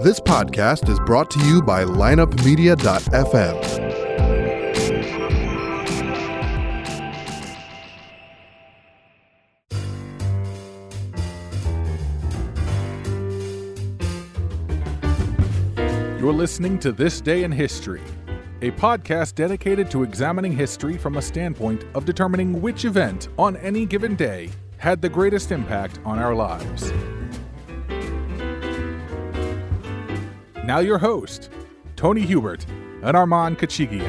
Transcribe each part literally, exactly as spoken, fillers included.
This podcast is brought to you by lineup media dot f m. You're listening to This Day in History, a podcast dedicated to examining history from a standpoint of determining which event on any given day had the greatest impact on our lives. Now your host, Tony Hubert and Armand Kachigian.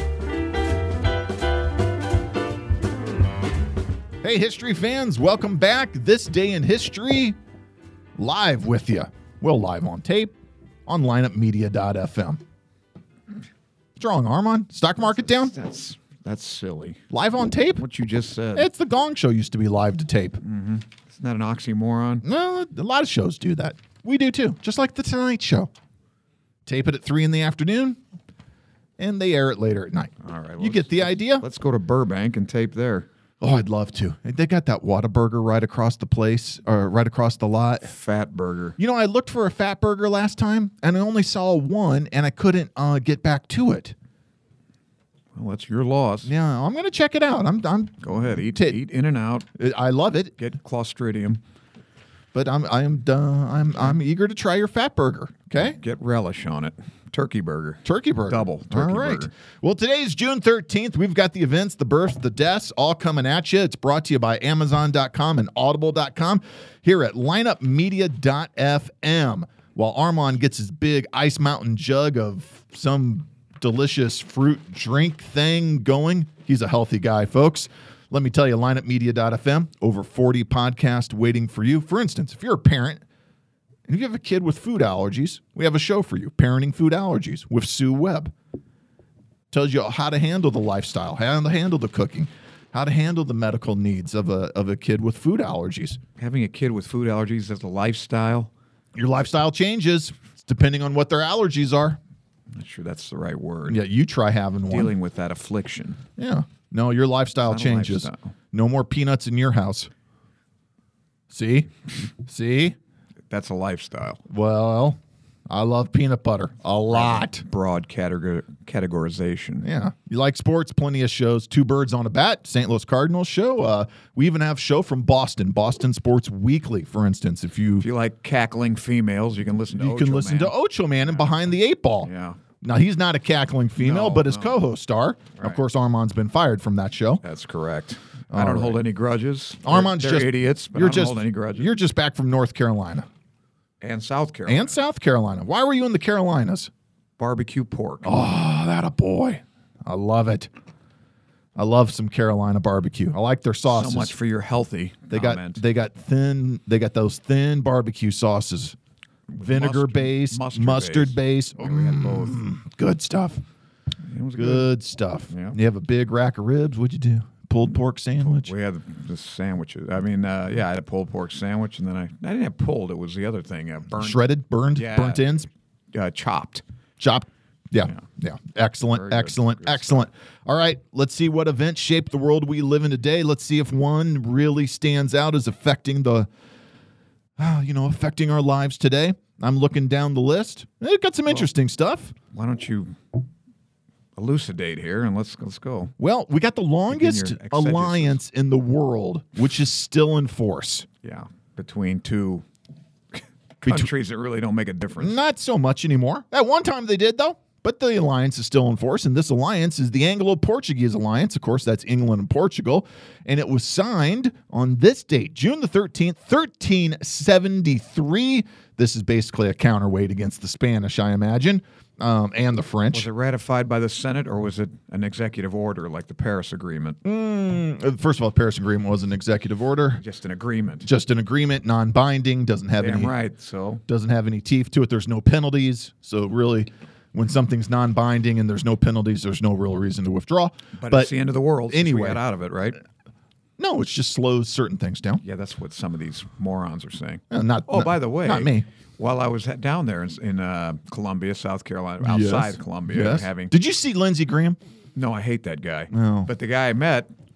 Hey, history fans, welcome back. This Day in History, live with you. Well, live on tape on lineup media dot f m. What's wrong, Armand? Stock market down? That's that's silly. Live on tape? What you just said. It's the Gong Show used to be live to tape. Mm-hmm. Isn't that an oxymoron? No, a lot of shows do that. We do too, just like the Tonight Show. Tape it at three in the afternoon, and they air it later at night. All right. You get the idea? Let's go to Burbank and tape there. Oh, I'd love to. They got that Whataburger right across the place, or right across the lot. Fat burger. You know, I looked for a fat burger last time, and I only saw one, and I couldn't uh, get back to it. Well, that's your loss. Yeah, I'm going to check it out. I'm, I'm. Go ahead. Eat, T- eat in and out. I love it. Get Clostridium. But I'm, I'm, uh, I'm, I'm eager to try your fat burger. Okay. Get relish on it. Turkey burger. Turkey burger. Double turkey all right. burger. Well, today's June thirteenth. We've got the events, the births, the deaths, all coming at you. It's brought to you by amazon dot com and audible dot com here at lineup media dot f m. While Armand gets his big Ice Mountain jug of some delicious fruit drink thing going. He's a healthy guy, folks. Let me tell you, lineup media dot f m, over forty podcasts waiting for you. For instance, if you're a parent, and if you have a kid with food allergies, we have a show for you, Parenting Food Allergies with Sue Webb. Tells you how to handle the lifestyle, how to handle the cooking, how to handle the medical needs of a of a kid with food allergies. Having a kid with food allergies is a lifestyle. Your lifestyle changes depending on what their allergies are. I'm not sure that's the right word. Yeah, you try having one. Dealing with that affliction. Yeah. No, your lifestyle It's not a changes. lifestyle. No more peanuts in your house. See? See? That's a lifestyle. Well, I love peanut butter a lot. Broad categor- categorization. Yeah. You like sports? Plenty of shows. Two Birds on a Bat, Saint Louis Cardinals show. Uh, we even have a show from Boston, Boston Sports Weekly, for instance. If you If you like cackling females, you can listen to you Ocho can listen Man. to Ocho Man and Behind the Eight Ball. Yeah. Now, he's not a cackling female, No, but his no. co-host star. Of Right. course, Armand's been fired from that show. That's correct. All I don't right. hold any grudges. Armand's they're, they're just idiots, but you're I don't just, hold any grudges. You're just back from North Carolina. and South Carolina. And South Carolina. Why were you in the Carolinas? Barbecue pork. Oh, that a boy. I love it. I love some Carolina barbecue. I like their sauces. So much for your healthy They comment. got they got thin they got those thin barbecue sauces. Vinegar mustard- base, mustard, mustard base. Yeah, we had both. Mm, good stuff. It was good. Good stuff. Yeah. You have a big rack of ribs. What'd you do? Pulled pork sandwich? We had the sandwiches. I mean, uh, yeah, I had a pulled pork sandwich, and then I I didn't have pulled. It was the other thing. Uh, burnt, Shredded, burned, Yeah. burnt ends, uh, chopped. chopped. Yeah, Yeah. yeah. Excellent, Very good. excellent, Good excellent. All right, let's see what events shape the world we live in today. Let's see if one really stands out as affecting the, uh, you know, affecting our lives today. I'm looking down the list. It got some interesting stuff. Why don't you elucidate here and let's let's go. Well, we got the longest your exegesis. alliance in the world, which is still in force. Yeah, between two countries that really don't make a difference. Not so much anymore. At one time they did, though. But the alliance is still in force, and this alliance is the Anglo-Portuguese alliance. Of course, that's England and Portugal. And it was signed on this date, June the thirteenth, thirteen seventy-three. This is basically a counterweight against the Spanish, I imagine, um, and the French. Was it ratified by the Senate, or was it an executive order like the Paris Agreement? Mm, first of all, the Paris Agreement was an executive order. Just an agreement. Just an agreement, non-binding, doesn't have Damn any right. So doesn't have any teeth to it. There's no penalties. So really, when something's non-binding and there's no penalties, there's no real reason to withdraw. But, it's the end of the world since anyway. we got out of it, right? No, it just slows certain things down. Yeah, that's what some of these morons are saying. Uh, not. Oh, not- by the way, not me. While I was ha- down there in, in uh, Columbia, South Carolina, outside Yes. Columbia, Yes. having Did you see Lindsey Graham? no, I hate that guy. No. But the guy I met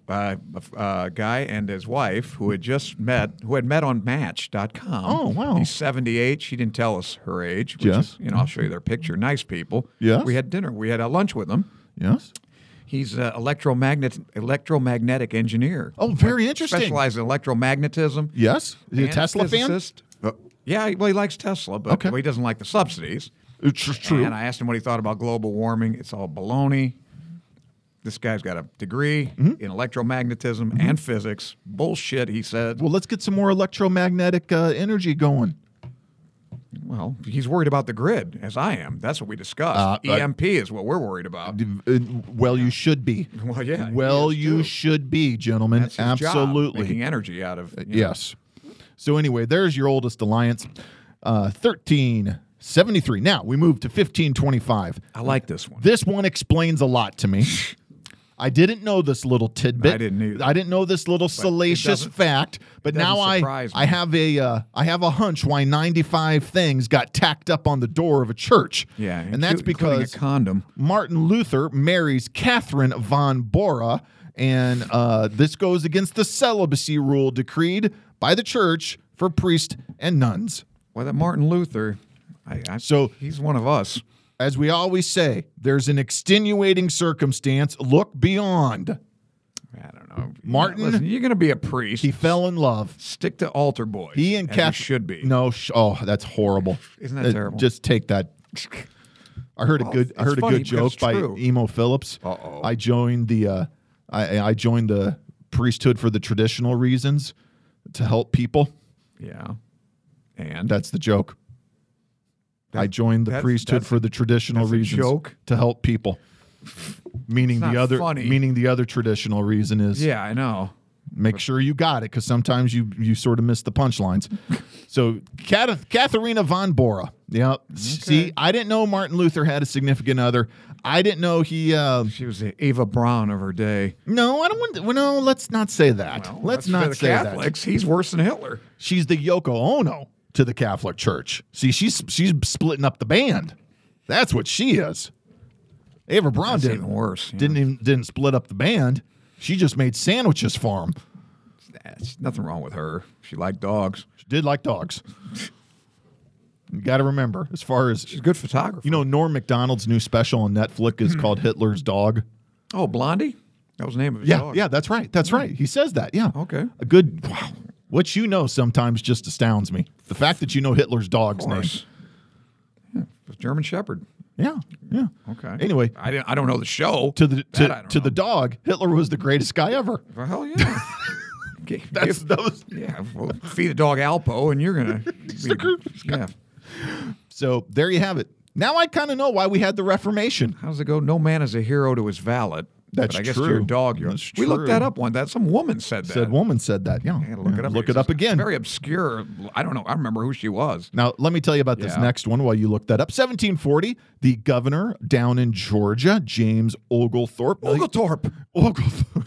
uh, a guy and his wife who had just met, who had met on Match dot com. Oh, wow. He's seventy-eight. She didn't tell us her age. Which Yes. is, you know, I'll show you their picture. Nice people. Yes. We had dinner. We had a lunch with them. Yes. He's an electromagnet electromagnetic engineer. Oh, very Like, interesting. Specialized in electromagnetism. Yes. Is he a and Tesla fan? physicist. Uh, yeah, well, he likes Tesla, but Okay. well, he doesn't like the subsidies. It's true. And I asked him what he thought about global warming. It's all baloney. This guy's got a degree Mm-hmm. in electromagnetism and physics. Bullshit, he said. Well, let's get some more electromagnetic uh, energy going. Well, he's worried about the grid, as I am. That's what we discussed. Uh, E M P is what we're worried about. Uh, Well, you should be. Well, yeah. he Well, is, you too. should be, gentlemen. That's his job, Absolutely. making energy out of. you know. Yes. So anyway, there's your oldest alliance, uh, thirteen seventy-three. Now we move to fifteen twenty-five. I like this one. This one explains a lot to me. I didn't know this little tidbit. I didn't either. I didn't know this little salacious doesn't- fact. But doesn't now I surprise me. I have a uh, I have a hunch why ninety-five things got tacked up on the door of a church. Yeah, and that's including because a condom. Martin Luther marries Catherine von Bora, and uh, this goes against the celibacy rule decreed by the church for priests and nuns. Well, that Martin Luther, I, I, So- he's one of us. As we always say, there's an extenuating circumstance. Look beyond. I don't know. Martin- Listen, you're going to be a priest. He fell in love. Stick to altar boys. He and as Kath you should be. No, sh- oh, that's horrible. Isn't that Uh, terrible? Just take that. I heard a Well, good. I it's heard a funny good joke because by it's true. Emo Phillips. Uh-oh. I joined the. Uh, I, I joined the priesthood for the traditional reasons to help people. Yeah. And That's the joke. I joined the that's- priesthood that's for a- the traditional that's a reasons joke? to help people. Meaning It's the not other. funny. Meaning the other traditional reason is yeah, I know. make sure you got it because sometimes you you sort of miss the punchlines. So Kath- Katharina von Bora. Yeah. See, I didn't know Martin Luther had a significant other. I didn't know he. Uh, She was the Eva Braun of her day. no, I don't want. To, no, let's not say that. Well, let's that's for not the say that. Catholics. He's worse than Hitler. She's the Yoko Ono to the Catholic Church. See, she's she's splitting up the band. That's what she is. Eva Braun That's didn't even worse. yeah. didn't even didn't split up the band. She just made sandwiches for him. That's nothing wrong with her. She liked dogs. She did like dogs. You got to remember, as far as She's a good photographer. you know, Norm Macdonald's new special on Netflix is called Hitler's Dog. Oh, Blondie? That was the name of his Yeah, dog. yeah, that's right. That's right. He says that. Yeah. Okay. A good. Wow. What you know sometimes just astounds me. The fact that you know Hitler's dog's Of name. course. Yeah, it was German Shepherd. Yeah, yeah. Okay. Anyway, I didn't. I don't know the show. to the That to, I don't to the know. dog, Hitler was the greatest guy ever. Well, hell yeah. Give- That's give- that was, yeah. Well, feed a dog Alpo, and you're gonna. be, yeah. so there you have it. Now I kind of know why we had the Reformation. How does it go? No man is a hero to his valet. That's but I guess true. to your dog. You're, That's we looked true. that up one. That some woman said that. Said woman said that. Yeah, I gotta look Yeah, it up. Look It's it up just again. Very obscure. I don't know. I remember who she was. Now, let me tell you about this Yeah. next one while you look that up. seventeen forty, the governor down in Georgia, James Oglethorpe. Now, he- Oglethorpe. Oglethorpe.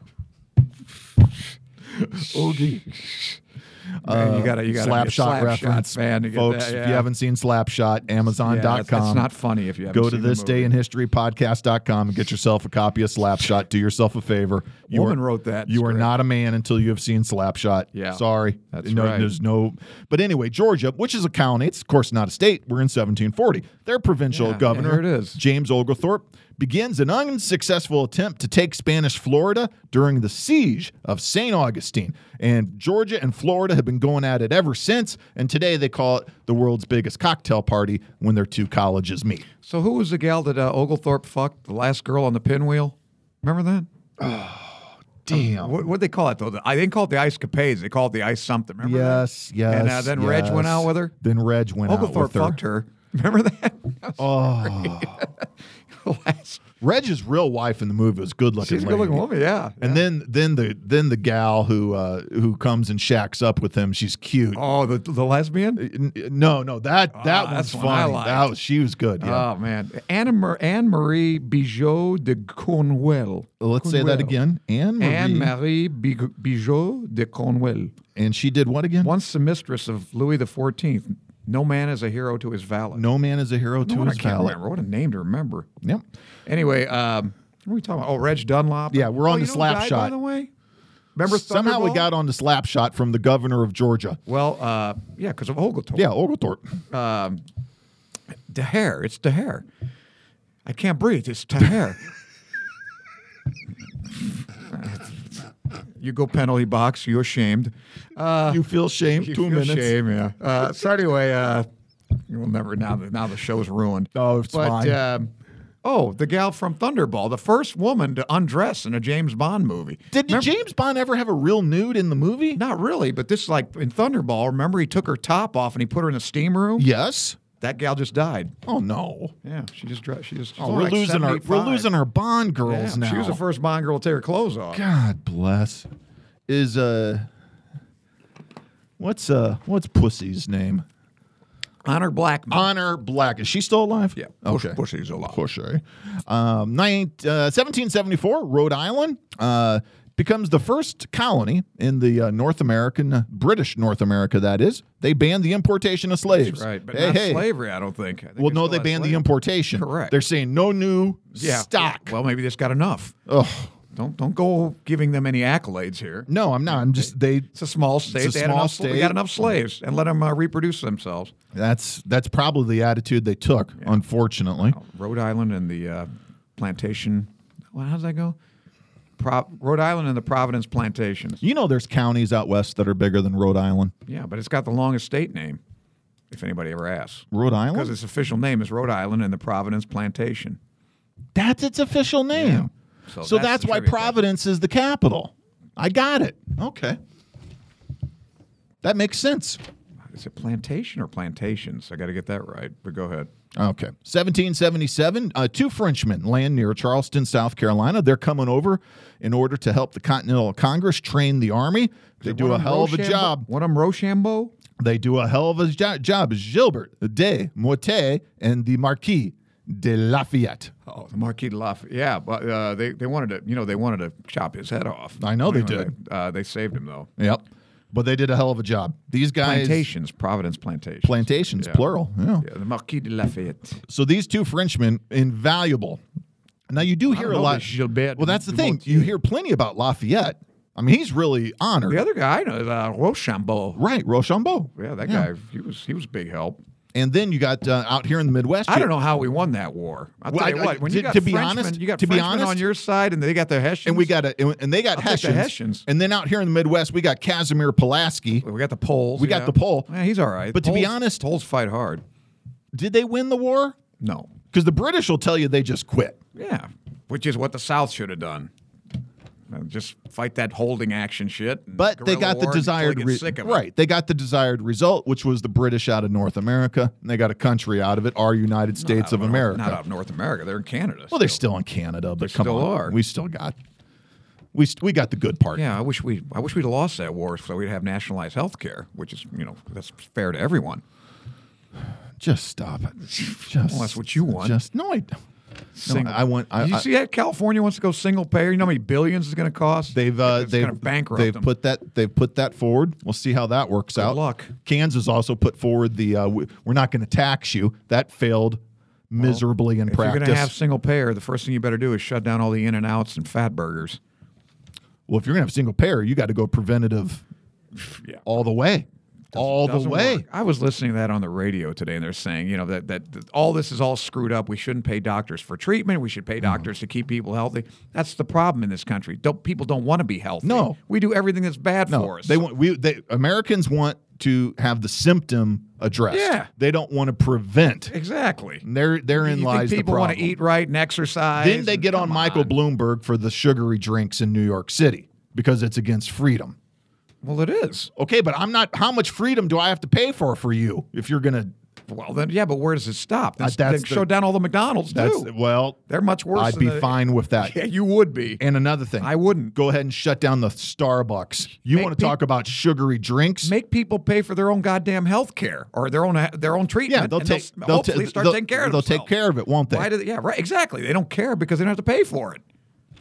Ogie. Man, you gotta, you gotta Slapshot be a slap reference. shot fan to get Folks, that, yeah. if you haven't seen Slapshot, Amazon Yeah, dot that's, com. that's not funny if you haven't Go to seen the this day movie. in history podcast dot com and get yourself a copy of Slapshot. Do yourself a favor. You Woman are, wrote that You are script. not a man until you have seen Slapshot. Yeah, Sorry. that's no, right. There's no. But anyway, Georgia, which is a colony, it's of course not a state. We're in seventeen forty. Their provincial Yeah, governor, here it is. James Oglethorpe, begins an unsuccessful attempt to take Spanish Florida during the siege of Saint Augustine. And Georgia and Florida have been going at it ever since. And today they call it the world's biggest cocktail party when their two colleges meet. So who was the gal that uh, Oglethorpe fucked? The last girl on the pinwheel? Remember that? Damn. What what they call it though? The, I didn't call it the Ice Capades. They called it the Ice something. Remember Yes, that? yes. And uh, then Reg went yes. out with her. Then Reg went out Oglethorpe with her. fucked her. Remember that? Oh, Last, Reg's real wife in the movie was good looking. she's a good-looking woman. Yeah. And yeah. then then the then the gal who uh, who comes and shacks up with him, she's cute. oh, the the lesbian. N- No, no, that that Ah, one's that's one I funny. liked. That was she was good. Yeah. Oh man, Anne Mar- Anne Marie Bijot de Cornwell. Let's say that Cornwell. again. Anne Marie. Anne Marie Bi- Bijot de Cornwell, And she did what again? once the mistress of Louis the Fourteenth. No man is a hero to his valet. No man is a hero to No, I his can't valet. remember. What a name to remember. Yep. Anyway, um, What are we talking about? Oh, Reg Dunlop. Yeah, we're on oh, the you know who slap died, shot. By the way, remember Somehow we Thunderball? got on the slap shot from the governor of Georgia. Well, uh, yeah, because of Oglethorpe. Yeah, Oglethorpe. Um, DeHare. It's DeHare. I can't breathe. It's DeHare. You go penalty box. You're shamed. Uh, you feel shame? you Two feel minutes. shame, yeah. Uh, so anyway, uh, you'll never now. The, now the show's ruined. Oh, it's but, fine. Um, oh, the gal from Thunderball, the first woman to undress in a James Bond movie. Did Remember- James Bond ever have a real nude in the movie? Not really, but this like in Thunderball. Remember, he took her top off and he put her in the steam room. Yes. That gal just died. Oh no. Yeah, she just dre- she just. she's Oh, only we're like losing our we're seventy-five. losing our Bond girls Yeah, now. She was the first Bond girl to take her clothes off. God bless. Is uh, what's uh, what's Pussy's name? Honor Blackman. Honor Black. Is she still alive? yeah, Push, Okay. Pussy's alive. Pussy. Um, nine, uh, seventeen seventy-four, Rhode Island uh, becomes the first colony in the uh, North American, uh, British North America, that is. They banned the importation of slaves. That's right, but hey, not hey. slavery. I don't think. I think Well, it no, still they has banned the slavery. importation. Correct. They're saying no new Yeah. stock. Well, maybe this got enough. Ugh. Don't don't go giving them any accolades here. No, I'm not. I'm just they. It's a small state. a they had small enough, state. We got enough slaves, and let them uh, reproduce themselves. That's that's probably the attitude they took. Unfortunately, Rhode Island and the uh, plantation. Well, how does that go? Pro- Rhode Island and the Providence plantations. you know, there's counties out west that are bigger than Rhode Island. Yeah, but it's got the longest state name. If anybody ever asks, Rhode because Island. its official name is Rhode Island and the Providence plantation. That's its official name. So So, that's that's, the why trivia question. Providence is the capital. I got it. Okay. That makes sense. Is it plantation or plantations? I got to get that right. But go ahead. Okay. seventeen seventy-seven, uh, two Frenchmen land near Charleston, South Carolina. They're coming over in order to help the Continental Congress train the army. They do One a them hell of a Rochambeau- job. One of them Rochambeau? They do a hell of a jo- job. Gilbert de Motet and the Marquis de Lafayette. Oh, the Marquis de Lafayette. Yeah, but uh, they they wanted to, you know, they wanted to chop his head off. I know they Anyway, did. Uh, they saved him though. Yep. But they did a hell of a job. These guys. Plantations, Providence plantations. Plantations, Yeah. plural. Yeah. Yeah, the Marquis de Lafayette. So these two Frenchmen, invaluable. Now you do hear don't a know lot. this Gilbert Well, that's the de thing. Motier. You hear plenty about Lafayette. I mean, he's really honored. The other guy I know is uh, Rochambeau. Right, Rochambeau. Yeah, that Yeah. guy. He was he was big help. And then you got uh, out here in the Midwest. I you- don't know how we won that war. I'll Well, tell you I- I- what. When to- you got to be Frenchmen, honest- you got to be Frenchmen honest- on your side, and they got the Hessians. And we got a, and they got I'll take Hessians. the Hessians. And then out here in the Midwest, we got Casimir Pulaski. We got the Poles. We got yeah. the Pole. Yeah, he's all right. But to be Poles- honest- Poles fight hard. Did they win the war? No. Because the British will tell you they just quit. Yeah, which is what the South should have done. Uh, Just fight that holding action shit. and But they guerrilla got the war until desired they get re- sick of it. right. They got the desired result, which was the British out of North America, and they got a country out of it, our United States Not of out America. Not out of North America. They're in Canada. Well, they're still in Canada, but They come still on, are. we still got we st- we got the good part. Yeah, I wish we I wish we'd have lost that war so we'd have nationalized health care, which is, you know, that's fair to everyone. Just stop it. Just, Well, that's what you want. Just no, I don't. Single- I want. I, Did you I- see that California wants to go single payer? You know how many billions it's going to cost? They've uh, it's they've going to bankrupt they've them. put that they've put that forward. We'll see how that works out. luck. Kansas also put forward the uh, we- we're not going to tax you. That failed miserably in If you're practice. going to have single payer, the first thing you better do is shut down all the In-N-Outs and fat burgers. well, if you're going to have single payer, you got to go preventative Yeah. all the way, all the Doesn't way. work. I was listening to that on the radio today, and they're saying, you know, that, that that all this is all screwed up. We shouldn't pay doctors for treatment. We should pay Mm-hmm. doctors to keep people healthy. That's the problem in this country. Don't people don't want to be healthy? No. we do everything that's bad No, for us. they want we they Americans want to have the symptom addressed. Yeah. They don't want to prevent. exactly. There, therein You lies think people the want problem. to eat right and exercise? Then they and- get on come Michael Bloomberg for the sugary drinks in New York City because it's against freedom. Well, it is. Okay, but I'm not. How much freedom do I have to pay for for you if you're gonna? Well, then, yeah, but where does it stop? Then, Uh, that's then shut the- down all the McDonald's That's too. well. They're much worse. I'd than be the- fine with that. Yeah, you would be. And another thing, I wouldn't. go ahead and shut down the Starbucks. You Make want to talk peop- about sugary drinks? Make people pay for their own goddamn health care or their own their own treatment. yeah, they'll and take. They'll, They'll, hopefully ta- start they'll- taking care of They'll themselves. take care of it, won't they? Why do they, yeah, right. Exactly. They don't care because they don't have to pay for it.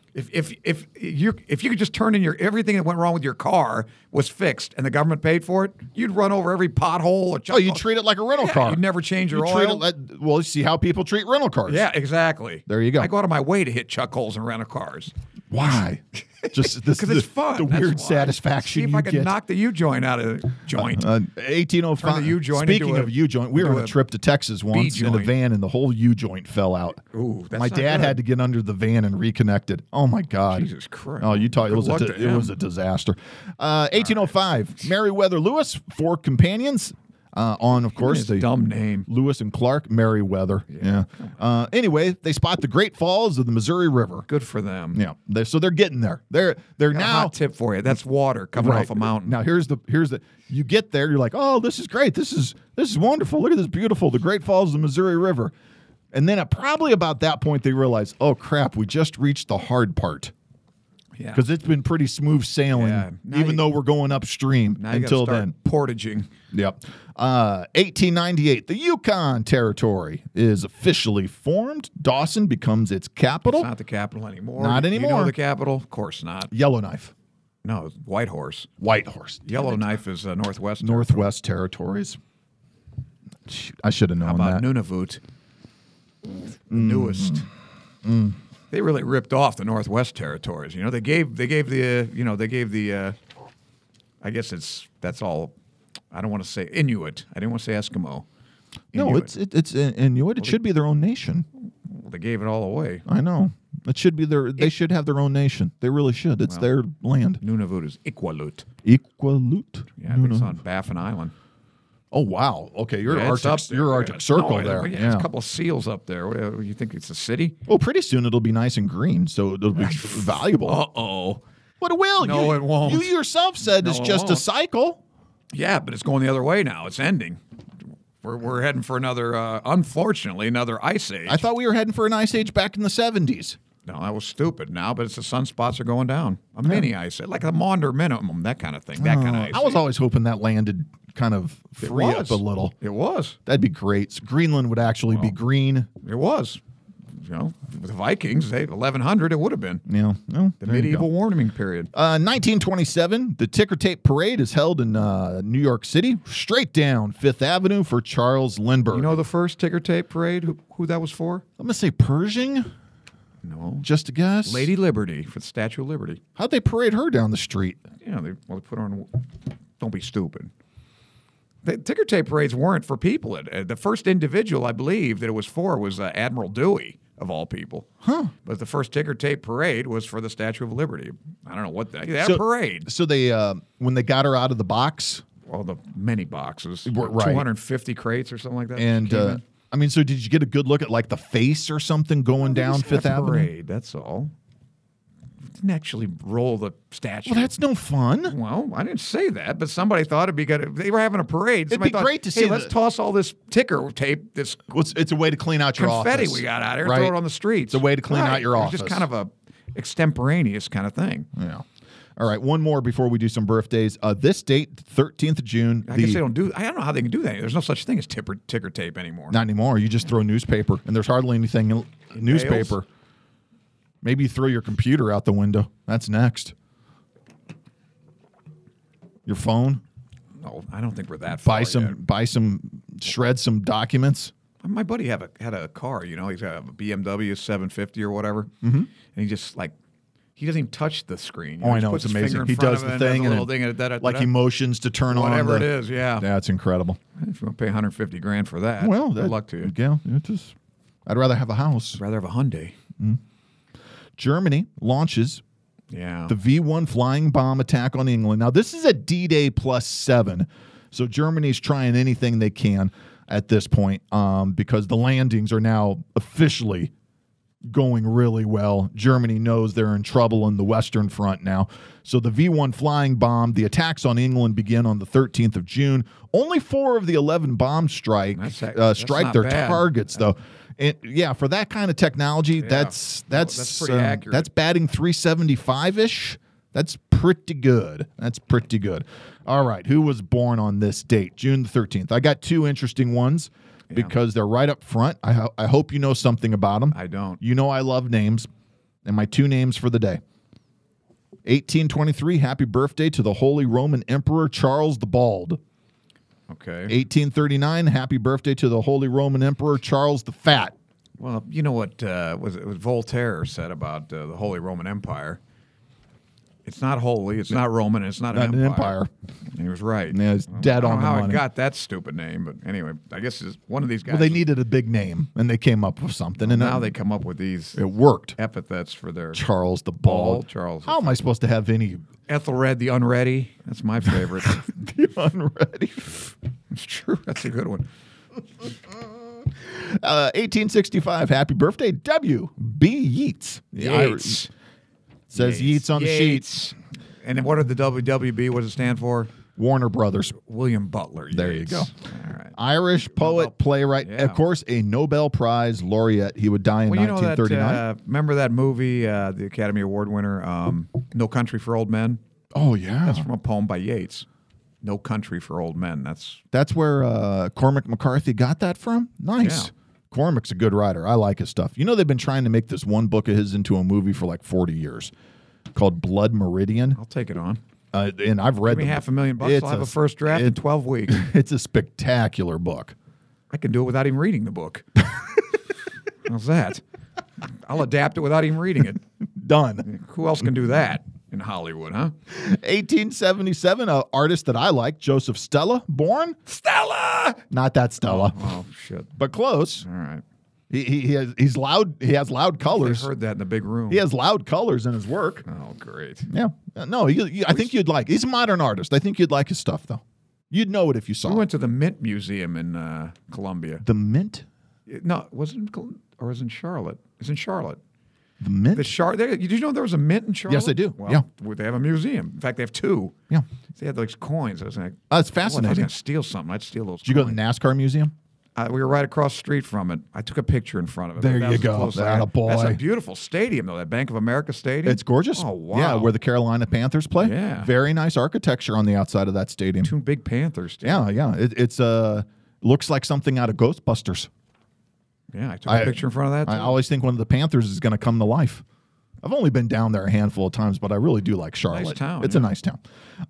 If if if you if you could just turn in your everything that went wrong with your car was fixed and the government paid for it, you'd run over every pothole. Or Oh, you treat it like a rental yeah, car. You'd never change your you oil. Treat it like, well, you see how people treat rental cars. Yeah, exactly. There you go. I go out of my way to hit chuck holes in rental cars Why? Just this, because it's the, fun. The That's weird why. satisfaction See if you I can get. knock the U joint out of the joint. Uh, eighteen oh five. Turn the U-joint Speaking into of a- U-joint, we were on into a a trip to Texas once in a B-joint. van, and the whole U-joint fell out. Ooh, that's my not dad good. had to get under the van and reconnect it. Oh my God! Jesus Christ! Oh, you talk. It Good was a luck di- to it him. was a disaster. Uh, eighteen oh five. Meriwether Lewis, four companions. Uh, on, of course, His the dumb name. Lewis and Clark Meriwether. Yeah. Uh, anyway, they spot the Great Falls of the Missouri River. Good for them. Yeah. They, so they're getting there. They're they're Got a now. hot tip for you. That's water coming Right. off a mountain. Now here's the here's the you get there, you're like, oh, this is great. This is this is wonderful. Look at this beautiful, the Great Falls of the Missouri River. And then at probably about that point they realize, oh crap, we just reached the hard part. yeah. Because it's been pretty smooth sailing, Yeah. Now even you- though we're going upstream now you until gotta then. start portaging. Yep. Uh, eighteen ninety-eight, the Yukon Territory is officially formed. Dawson becomes its capital. It's not the capital anymore. Not You anymore. know the capital? Of course not. Yellowknife, No, it's Whitehorse. Whitehorse, Yellowknife is uh, Northwest. Northwest Territories. Shoot, I should have known How about that. Nunavut? The newest. They really ripped off the Northwest Territories. You know, they gave they gave the uh, you know they gave the uh, I guess it's that's all. I don't want to say Inuit. I didn't want to say Eskimo. No, Inuit. it's it, it's in Inuit. It should be their own nation. Well, they gave it all away. I know. It should be their. They should have their own nation. They really should. It's their land. Nunavut is Iqaluit. Equalut. Yeah, I think it's on Baffin Island. Oh wow. Okay, you're Yeah, it's Arctic. up there. You're Yeah. Arctic Circle No, there. Yeah, Yeah. there's a couple of seals up there. What, uh, you think it's a city? Well, pretty soon it'll be nice and green, so it'll be valuable. Uh oh. But it will. No, you, it won't. You yourself said No, it's it just a won't. cycle. Yeah, but it's going the other way now. It's ending. We're, we're heading for another, uh, unfortunately, another ice age. I thought we were heading for an ice age back in the seventies. No, that was stupid now, but it's the sunspots are going down. A mini ice age, like a Maunder minimum, that kind of thing. That kind of ice I was age. always hoping that landed kind of It free up was. a little. It was. That'd be great. So Greenland would actually be green. It was. You know, with the Vikings, they eleven hundred, it would have been. Yeah. No, The there you go. medieval warming period. Uh, nineteen twenty-seven, the Ticker Tape Parade is held in uh, New York City, straight down Fifth Avenue for Charles Lindbergh. You know the first ticker tape parade, who, who that was for? I'm going to say Pershing, No. just a guess. Lady Liberty, for the Statue of Liberty. How'd they parade her down the street? You know, they, well, they put her on. Don't be stupid. The ticker tape parades weren't for people. It, uh, the first individual, I believe, that it was for was uh, Admiral Dewey, of all people. Huh. But the first ticker tape parade was for the Statue of Liberty. I don't know what that. That So- parade. So they, uh, when they got her out of the box, Well, the many boxes. Right. two hundred fifty crates or something like that. and came uh, in. I mean, so did you get a good look at like the face or something going They down just had Fifth a Avenue? parade, that's all. Didn't actually roll the statue. Well, that's no fun. Well, I didn't say that, but somebody thought it'd be good. They were having a parade. It'd Somebody be thought, great to hey, see let's the- toss all this ticker tape, this Well, it's, it's a way to clean out your confetti office. we got out here, right? throw it on the streets. It's a way to clean Right. out your It was office. just kind of a extemporaneous kind of thing. Yeah. All right, one more before we do some birthdays. Uh, this date, thirteenth of June. I the, guess they don't do. I don't know how they can do that. There's no such thing as tipper, ticker tape anymore. Not anymore. You just throw newspaper, and there's hardly anything in newspaper. Maybe you throw your computer out the window. That's next. Your phone. No, I don't think we're that far Buy some. yet. Buy some. Shred some documents. My buddy have a, had a car. You know, he's got a B M W seven fifty or whatever, mm-hmm. and he just like. He doesn't even touch the screen. You Oh, I he know, puts it's his finger amazing. in He front does of the it and does thing, a and little it- thing, and da- da- like da- he motions to turn on. whatever the- it is. Yeah. That's incredible. If you want to pay one hundred fifty grand for that, Well, good that, luck to you. Yeah, it just. I'd rather have a house. I'd rather have a Hyundai. Germany launches Yeah. the V one flying bomb attack on England. Now, this is a D-Day plus seven, so Germany's trying anything they can at this point um, because the landings are now officially going really well. Germany knows they're in trouble on the Western Front now. So the V one flying bomb, the attacks on England begin on the thirteenth of June. Only four of the eleven bomb strike That's ac- uh, that's strike not their bad. targets, though. And yeah, for that kind of technology, that's No, that's that's pretty uh, accurate. That's batting three seventy-five ish. That's pretty good. That's pretty good. All right, who was born on this date, June the thirteenth? I got two interesting ones because they're right up front. I, ho- I hope you know something about them. I don't. You know I love names. And my two names for the day. eighteen twenty-three, happy birthday to the Holy Roman Emperor Charles the Bald. Okay. eighteen thirty-nine, happy birthday to the Holy Roman Emperor Charles the Fat. Well, you know what uh, was it was Voltaire said about uh, the Holy Roman Empire? It's not holy, it's not Roman, it's not, Not an an empire. empire. And he was right. Yeah, it's Well, dead I don't on know the how money. I got that stupid name, but anyway, I guess it's one of these guys. Well, they needed a big name, and they came up with something. And now it, they come up with these it worked. epithets for their Charles the Bald, Bald. Charles the How am I supposed to have any Ethelred the Unready. That's my favorite. the unready? It's true. That's a good one. Uh, eighteen sixty-five, happy birthday, W B. Yeats. The Yates. Irish- says Yeats, on the sheet. Yates. And then what did the W W B, what does it stand for? Warner Brothers. William Butler Yeats. There you go. All right. Irish poet, Nobel- playwright, yeah. of course, a Nobel Prize laureate. He would die in Well, you know nineteen that, thirty-nine. uh, remember that movie, uh, the Academy Award winner, um, No Country for Old Men? oh, yeah. That's from a poem by Yeats. No Country for Old Men. That's That's where uh, Cormac McCarthy got that from? Nice. Yeah. Cormac's a good writer. I like his stuff. You know, they've been trying to make this one book of his into a movie for like forty years called Blood Meridian. I'll take it on. Uh, and I've read Give me the half book. a million bucks. It's I'll have a- a first draft in it- twelve weeks. It's a spectacular book. I can do it without even reading the book. How's that? I'll adapt it without even reading it. Done. Who else can do that in Hollywood, huh? eighteen seventy-seven, an artist that I like, Joseph Stella, born. Stella! Not that Stella, Oh, shit. but close. All right. He, he, he has he's loud. He has loud I colors. heard that in the big room. He has loud colors in his work. Oh, great. Yeah. Uh, No, you, you, I think you'd like. He's a modern artist. I think you'd like his stuff, though. You'd know it if you saw We it. went to the Mint Museum in uh, Columbia. The Mint. It- No, was it in Col- or was it in Charlotte? It's in Charlotte. The Mint. The Char- there, Did you know there was a mint in Charlotte? Yes, I do. Well, Yeah. well, they have a museum. In fact, they have two. yeah. They had like coins. I was like, Uh, it's well, if I was fascinating. going to steal something, I'd steal those Did you go to coins. the NASCAR museum? Uh, we were right across the street from it. I took a picture in front of it. There That you was as go. close as I got. Attaboy. That's a beautiful stadium, though. That Bank of America Stadium. It's gorgeous. Oh, wow. Yeah, where the Carolina Panthers play. Yeah. Very nice architecture on the outside of that stadium. Two big Panthers. Too. Yeah, yeah. It, it's uh looks like something out of Ghostbusters. Yeah, I took a I- picture in front of that. I too. always think one of the Panthers is going to come to life. I've only been down there a handful of times, but I really do like Charlotte. town, It's yeah. a nice town.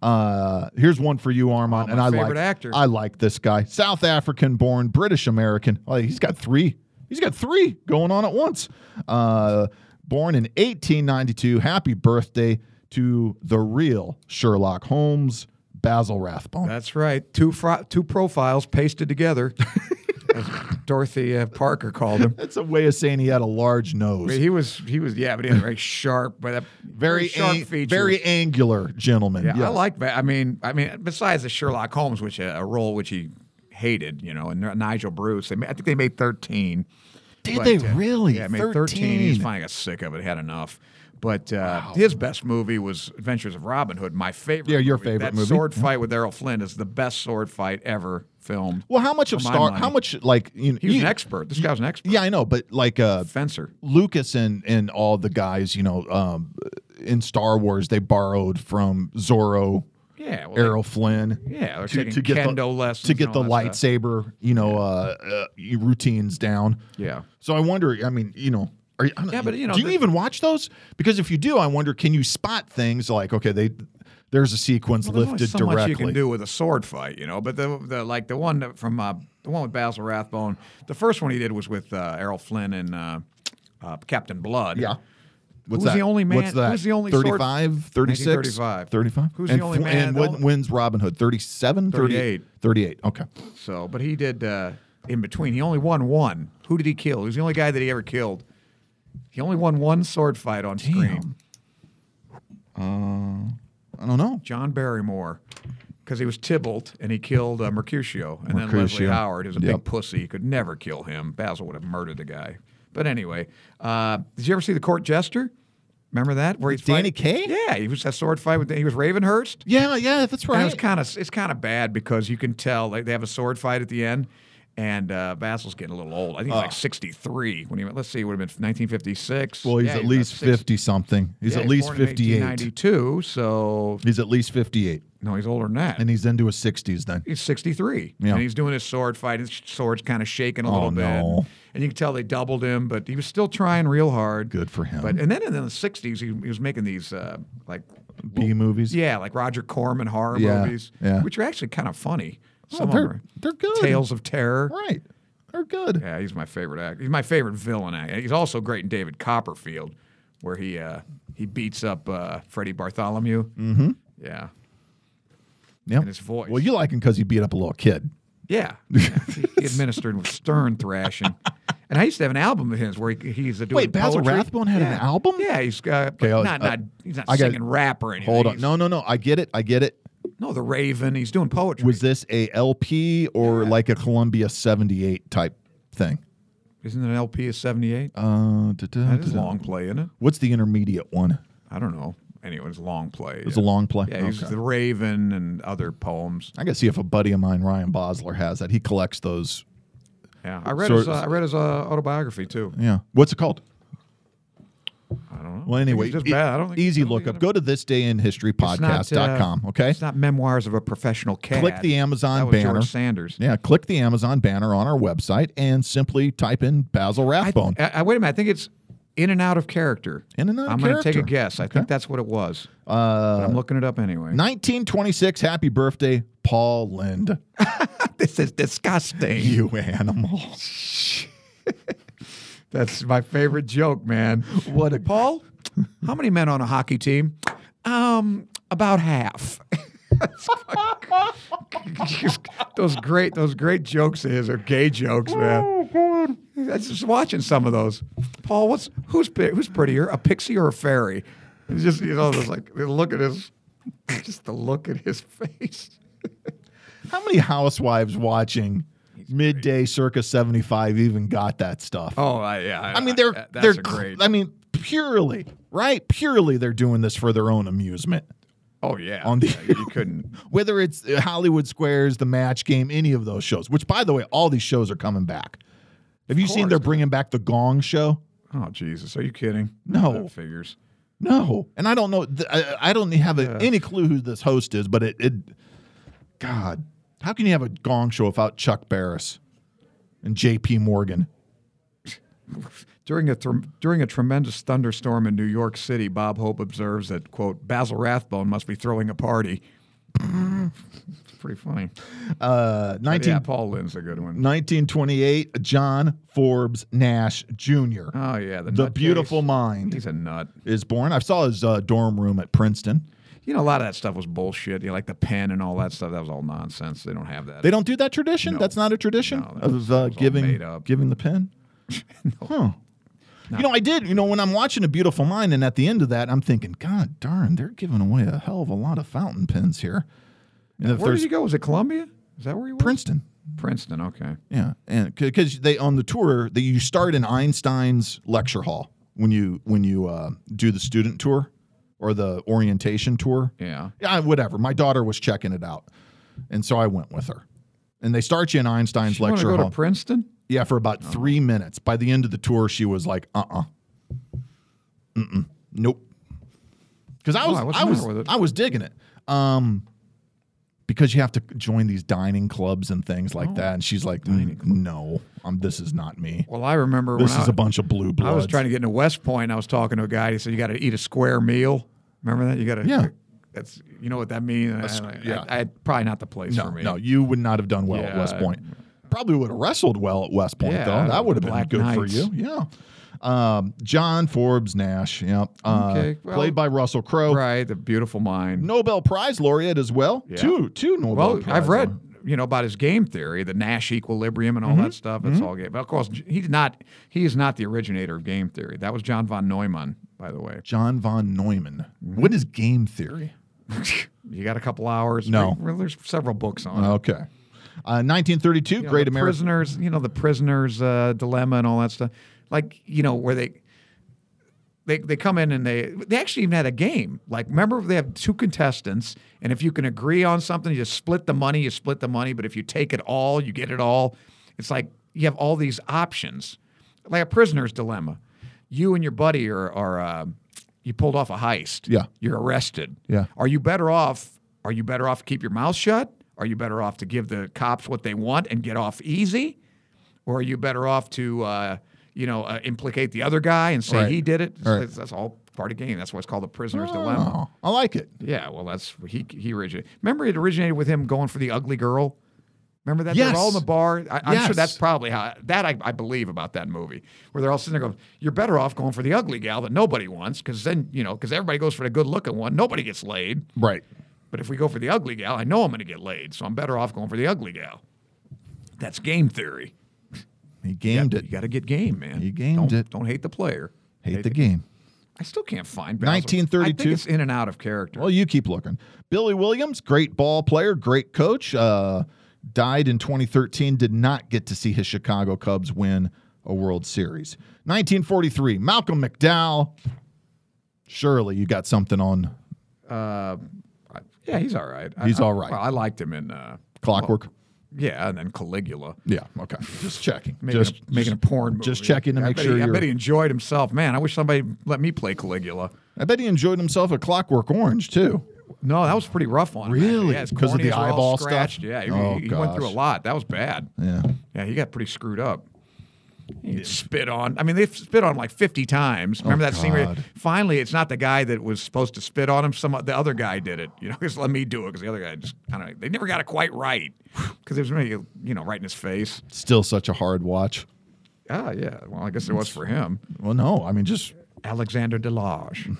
Uh, here's one for you, Armand, Oh, and my I favorite like actor. I like this guy, South African born, British American. Oh, he's got three. He's got three going on at once. Uh, born in eighteen ninety-two. Happy birthday to the real Sherlock Holmes, Basil Rathbone. That's right. Two fr- two profiles pasted together, as Dorothy uh, Parker called him. That's a way of saying he had a large nose. He was he was yeah, but he had a very sharp, but a Very, sharp ang- features. very angular gentleman. Yeah, yes. I like that. I mean, I mean, besides the Sherlock Holmes, which uh, a role which he hated, you know, and Nigel Bruce. They, ma- I think they made thirteen. Did But, they uh, really? Yeah, made thirteen. He thirteen. finally got sick of it. Had enough. But uh, his best movie was Adventures of Robin Hood. My favorite. Yeah, your movie. favorite that movie. sword fight with Errol Flynn is the best sword fight ever filmed. Well, how much of For my Star? money. How much like you know? He was you- an expert. This guy was an expert. Yeah, I know, but like uh, Fencer. Lucas and and all the guys, you know, um, in Star Wars, they borrowed from Zorro, Yeah. Well, Errol Flynn. Yeah, they're to, taking to get kendo the, lessons to get and the all that stuff. lightsaber, you know, uh, uh, routines down. Yeah. So I wonder. I mean, you know. Are you, I don't- Yeah, but, you know, do you the- even watch those? Because if you do, I wonder, can you spot things like, okay, they there's a sequence Well, there's only lifted so much directly. you can do with a sword fight, you know. But the the like the one that from uh, the one with Basil Rathbone, the first one he did was with uh, Errol Flynn and uh, uh, Captain Blood. Yeah. What's Who's that? the only man- What's that? who's the only sword- thirty-five, thirty-six? nineteen thirty-five. thirty-five? Who's and, the only f- man- And the what only- wins Robin Hood? thirty-seven? thirty-eight. thirty-eight. Okay. So, but he did uh, in between. He only won one. Who did he kill? He was the only guy that he ever killed. He only won one sword fight on screen. Uh, I don't know. John Barrymore, because he was Tybalt and he killed uh, Mercutio, and then Leslie Mercutio. Howard, who's a Yep. big pussy, could never kill him. Basil would have murdered the guy. But anyway, uh, did you ever see The Court Jester? Remember that? Where he's Danny fighting- Kaye? Yeah, he was that sword fight with he was Ravenhurst. Yeah, yeah, that's And it was right. kind of it's kind of bad because you can tell like they have a sword fight at the end, And uh, Basil's getting a little old. I think he's like sixty-three when he went. Let's see, it would have been nineteen fifty-six. Well, he's Yeah, at about least six- fifty-something. He's yeah, at least born in fifty-eight. eighteen ninety-two, so He's at least fifty-eight. no, he's older than that. And he's into his sixties then. He's sixty-three. Yeah. And he's doing his sword fight. His sword's kind of shaking a Oh, little bit. no. And you can tell they doubled him, but he was still trying real hard. Good for him. But and then in the sixties, he, he was making these uh, like B movies. yeah, like Roger Corman horror Yeah, movies, yeah. which are actually kind of funny. Oh, Some of they're, them are they're good. Tales of Terror. Right. They're good. Yeah, he's my favorite actor. He's my favorite villain actor. He's also great in David Copperfield, where he uh, he beats up uh, Freddie Bartholomew. Mm-hmm. Yeah. Yep. And his voice. Well, you like him because he beat up a little kid. Yeah. Yeah. he he administered with stern thrashing. And I used to have an album of his where he, he's uh, doing Wait, Basil poetry. Rathbone had yeah. an album? Yeah, he's uh, Okay, uh, not uh, not he's not I gotta- singing rap or anything. Hold on. He's- No, no, no. I get it. I get it. no, The Raven. He's doing poetry. Was this a L P or Yeah. like a Columbia seventy-eight type thing? Isn't it an L P of seventy-eight? Uh, da, da, That is da, da. long play, isn't it? What's the intermediate one? I don't know. Anyway, it's a long play. It's a long play. Yeah, he's Okay. The Raven and other poems. I gotta see if a buddy of mine, Ryan Bosler, has that. He collects those. Yeah, I read Sort- his uh, I read his uh, autobiography too. Yeah. What's it called? I don't know. Well, I think anyway, it's just e- bad. I don't think easy I don't look think up. Go to this day in history It's not, podcast dot com. uh, Okay. It's not Memoirs of a Professional Cad. Click the Amazon that was banner. George Sanders. Yeah, click the Amazon banner on our website and simply type in Basil I, Rathbone. I, I- wait a minute. I think it's In and Out of Character. In and Out of I'm gonna take a Character. guess. I Okay. think that's what it was. but Uh, I'm looking it up anyway. nineteen twenty-six, happy birthday, Paul Lind. This is disgusting. You animal. That's my favorite joke, man. What a Paul, how many men on a hockey team? Um, about half. those great, those great jokes of his are gay jokes, man. I was just watching some of those. Paul, what's who's pi- who's prettier, a pixie or a fairy? It's just you know, there's like the look at his, just the look at his face. How many housewives watching midday circa seventy-five even got that stuff? Oh, I, yeah. I mean, they're that's they're a great. I mean, purely, right? Purely they're doing this for their own amusement. oh yeah, on the- Yeah, you couldn't. Whether it's Hollywood Squares, The Match Game, any of those shows, which by the way, all these shows are coming back. Have you seen course. they're bringing back the Gong Show? Oh Jesus, are you kidding? No. That figures. No. And I don't know th- I, I don't have a, any clue who this host is, but it, it God, how can you have a Gong Show without Chuck Barris and J P Morgan? During a thr during a tremendous thunderstorm in New York City, Bob Hope observes that, quote, Basil Rathbone must be throwing a party. It's pretty funny. Uh, But nineteen, yeah, Paul Lind's a good one. nineteen twenty-eight, John Forbes Nash Junior Oh, yeah. The, The nutcase. Beautiful Mind He's a nut. is born. I saw his uh, dorm room at Princeton. You know, a lot of that stuff was bullshit. You know, like the pen and all that stuff. That was all nonsense. They don't have that. They don't do that tradition? No. That's not a tradition No, that was- of that uh, was all giving made up. giving the pen? Huh. You know, I did. You know, when I'm watching A Beautiful Mind, and at the end of that, I'm thinking, God darn, they're giving away a hell of a lot of fountain pens here. And if Where did there's you go? Was it Columbia? Is that where you were? Princeton, Princeton, okay. yeah, and because they on the tour, that you start in Einstein's lecture hall when you when you uh, do the student tour or the orientation tour. Yeah. Yeah, whatever. My daughter was checking it out, and so I went with her. And they start you in Einstein's You want to lecture go hall. to Princeton? Yeah, for about three minutes. By the end of the tour, she was like, "Uh-uh, mm-mm, nope." Because I was, Why? What's I the was, matter with it? I was digging it. Um, because you have to join these dining clubs and things like that, and she's like, "N- "No, um, this is not me. Well, I remember This when is I, a bunch of blue bloods." I was trying to get into West Point. And I was talking to a guy. He said, you got to eat a square meal. Remember that? You got to. Yeah. That's you know what that means. I, squ- I- yeah. I, I, probably not the place No, for me. no, you would not have done well at Yeah, West I- Point. Probably would have wrestled well at West Point, Yeah, though. That would have the been Black good for Knights. you. Yeah. Um, John Forbes Nash, yeah. Uh, Okay, well- played by Russell Crowe. Right, the beautiful mind. Nobel Prize laureate as well. Yeah. Two, two Nobel well, Prize. I've read you know about his game theory, the Nash equilibrium, and all Mm-hmm. that stuff. It's all game. But of course, he's not. He is not the originator of game theory. That was John von Neumann, by the way. John von Neumann. Mm-hmm. What is game theory? You got a couple hours? No. Well, there's several books on it. Okay. Uh, nineteen thirty-two, You know, Great the American. prisoners, you know, the prisoners' uh, dilemma and all that stuff. Like, you know, where they they they come in and they they actually even had a game. Like, remember, they have two contestants, and if you can agree on something, you just split the money. You split the money, but if you take it all, you get it all. It's like you have all these options, like a prisoner's dilemma. You and your buddy are, are uh, you pulled off a heist. Yeah. You're arrested. Yeah. Are you better off? Are you better off to keep your mouth shut? Are you better off to give the cops what they want and get off easy? Or are you better off to, uh, you know, uh, implicate the other guy and say Right. he did it? Right. That's, that's all part of the game. That's why it's called the prisoner's dilemma. Oh, I like it. Yeah, well, that's he he originated. Remember, it originated with him going for the ugly girl. Remember that? Yes. They're all in the bar. I, I'm Yes. sure that's probably how that I, I believe about that movie, where they're all sitting there going, "You're better off going for the ugly gal that nobody wants, because then you know, because everybody goes for the good-looking one, nobody gets laid. Right. But if we go for the ugly gal, I know I'm going to get laid, so I'm better off going for the ugly gal." That's game theory. He gamed you it. You got to get game, man. He gamed don't, it. Don't hate the player. Hate the game. I still can't find Bowser. nineteen thirty-two. I think it's in and out of character. Well, you keep looking. Billy Williams, great ball player, great coach. Uh, died in twenty thirteen. Did not get to see his Chicago Cubs win a World Series. nineteen forty-three. Malcolm McDowell. Surely you got something on Uh, yeah, he's all right. I- He's I, all right. Well, I liked him in uh, Clockwork. well, yeah, and then Caligula. Yeah. Okay. Just checking. Making, just a, making a porn movie. Just checking to I make bet sure he, I you're. bet he enjoyed himself. Man, I wish somebody let me play Caligula. I bet he enjoyed himself at Clockwork Orange too. No, that was pretty rough on him. Really? Yeah, his Because of the corneas were all eyeball stuff? scratched. Yeah, he, Oh, he went through a gosh. lot. That was bad. Yeah. Yeah, he got pretty screwed up. He spit on. I mean, they spit on him like fifty times. Remember that scene where God. finally it's not the guy that was supposed to spit on him. Some the other guy did it. You know, just let me do it because the other guy just kind of they never got it quite right because it was really you know right in his face. Still such a hard watch. Ah, yeah. Well, I guess it was for him. Well, no. I mean, just Alexander Delage.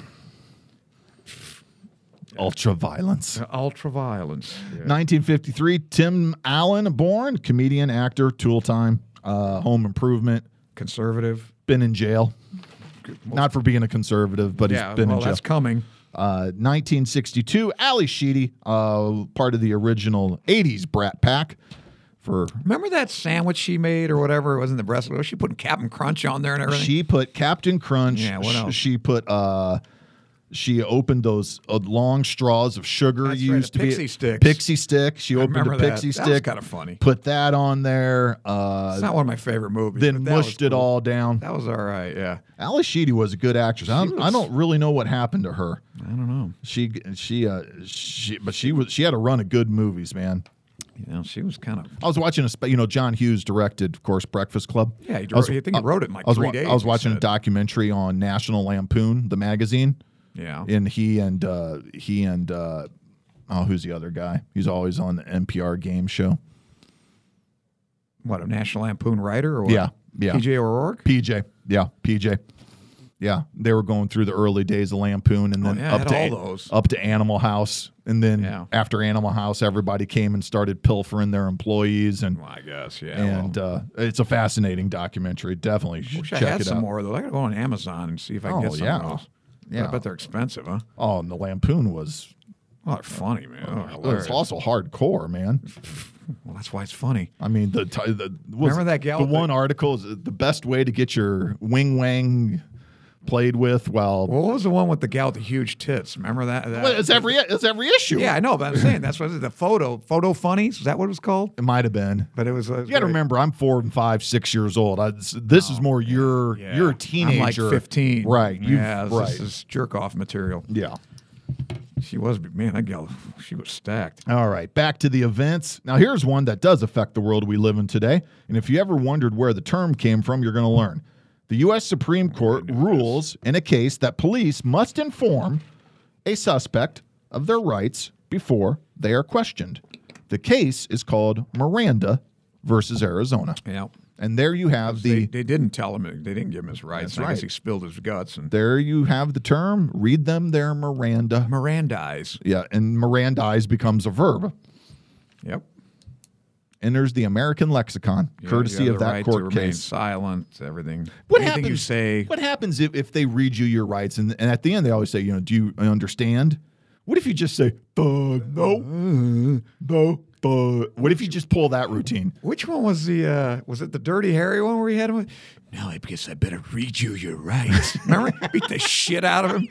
ultra violence. Ultra violence. Yeah. nineteen fifty-three, Tim Allen born, comedian, actor, Tool Time, uh, Home Improvement, Conservative. been in jail. Not for being a conservative, but Yeah, he's been well, in jail. that's coming. Uh, nineteen sixty-two, Ali Sheedy, uh, part of the original eighties Brat Pack. For Remember that sandwich she made or whatever? It wasn't the breast. Was she putting Captain Crunch on there and everything? she put Captain Crunch. Yeah, what sh- else? She put. Uh, She opened those uh, long straws of sugar That's right, used the to pixie be sticks. Pixie stick. She I opened a remember that. pixie That was stick. kinda funny. Put that on there. Uh, It's not one of my favorite movies. then but that was mushed it cool. all down. That was all right. Yeah. Ali Sheedy was a good actress. I don't, I was- don't really know what happened to her. I don't know. She she uh she but she was she had a run of good movies, man. You know, she was kind of. I was watching a spe- you know John Hughes directed, of course, Breakfast Club. Yeah, he I, was, wrote- I think he wrote it in like I was, three wa- days, I was he watching a said. documentary on National Lampoon, the magazine, Yeah. and he and uh, he and uh, oh, who's the other guy? He's always on the N P R game show. What, a National Lampoon writer or what? Yeah, yeah. P J O'Rourke? P J, yeah, P J. Yeah, they were going through the early days of Lampoon, and then Oh, yeah, up had to all those. up to Animal House, and then Yeah. after Animal House, everybody came and started pilfering their employees, and Well, I guess, yeah. and well, uh, it's a fascinating documentary. Definitely should wish I check had it some out. more, though. I got to go on Amazon and see if I can Oh, get some yeah. of those. But Yeah. I bet they're expensive, huh? Oh, and the Lampoon was Oh, they're funny, man. Oh, it hilarious. was also hardcore, man. Well, that's why it's funny. I mean, the t- the was, Remember that gal The with one the- article is the best way to get your wing wang played with. Well, Well, what was the one with the gal with the huge tits? Remember that? that well, it's every it's every issue. Yeah, I know, but I'm saying that's what it is. The photo, photo funnies. Is that what it was called? It might have been. But it was. Uh, You got to remember, I'm four and five, six years old. I, this is more your Yeah. you're a teenager, I'm like fifteen. right? You, Yeah, this, right. this is jerk off material. Yeah. She was, man, that gal, she was stacked. All right, back to the events. Now, here's one that does affect the world we live in today. And if you ever wondered where the term came from, you're going to learn. The U S Supreme Court rules in a case that police must inform a suspect of their rights before they are questioned. The case is called Miranda versus Arizona. Yeah. And there you have They, the they didn't tell him, they didn't give him his rights. That's I guess right. he spilled his guts and there you have the term. Read them their Miranda. Mirandize. Yeah, and Mirandize becomes a verb. Yep. Enters the American lexicon, You- courtesy you have of the that right court to remain case. silent, everything. What Anything happens? you say. What happens if, if they read you your rights and, and at the end they always say, you know, do you understand? What if you just say, uh, no, no, uh, what if you just pull that routine? Which one was the, uh, was it the Dirty Harry one where he had him? No, I guess I better read you your rights. Remember? Beat the shit out of him.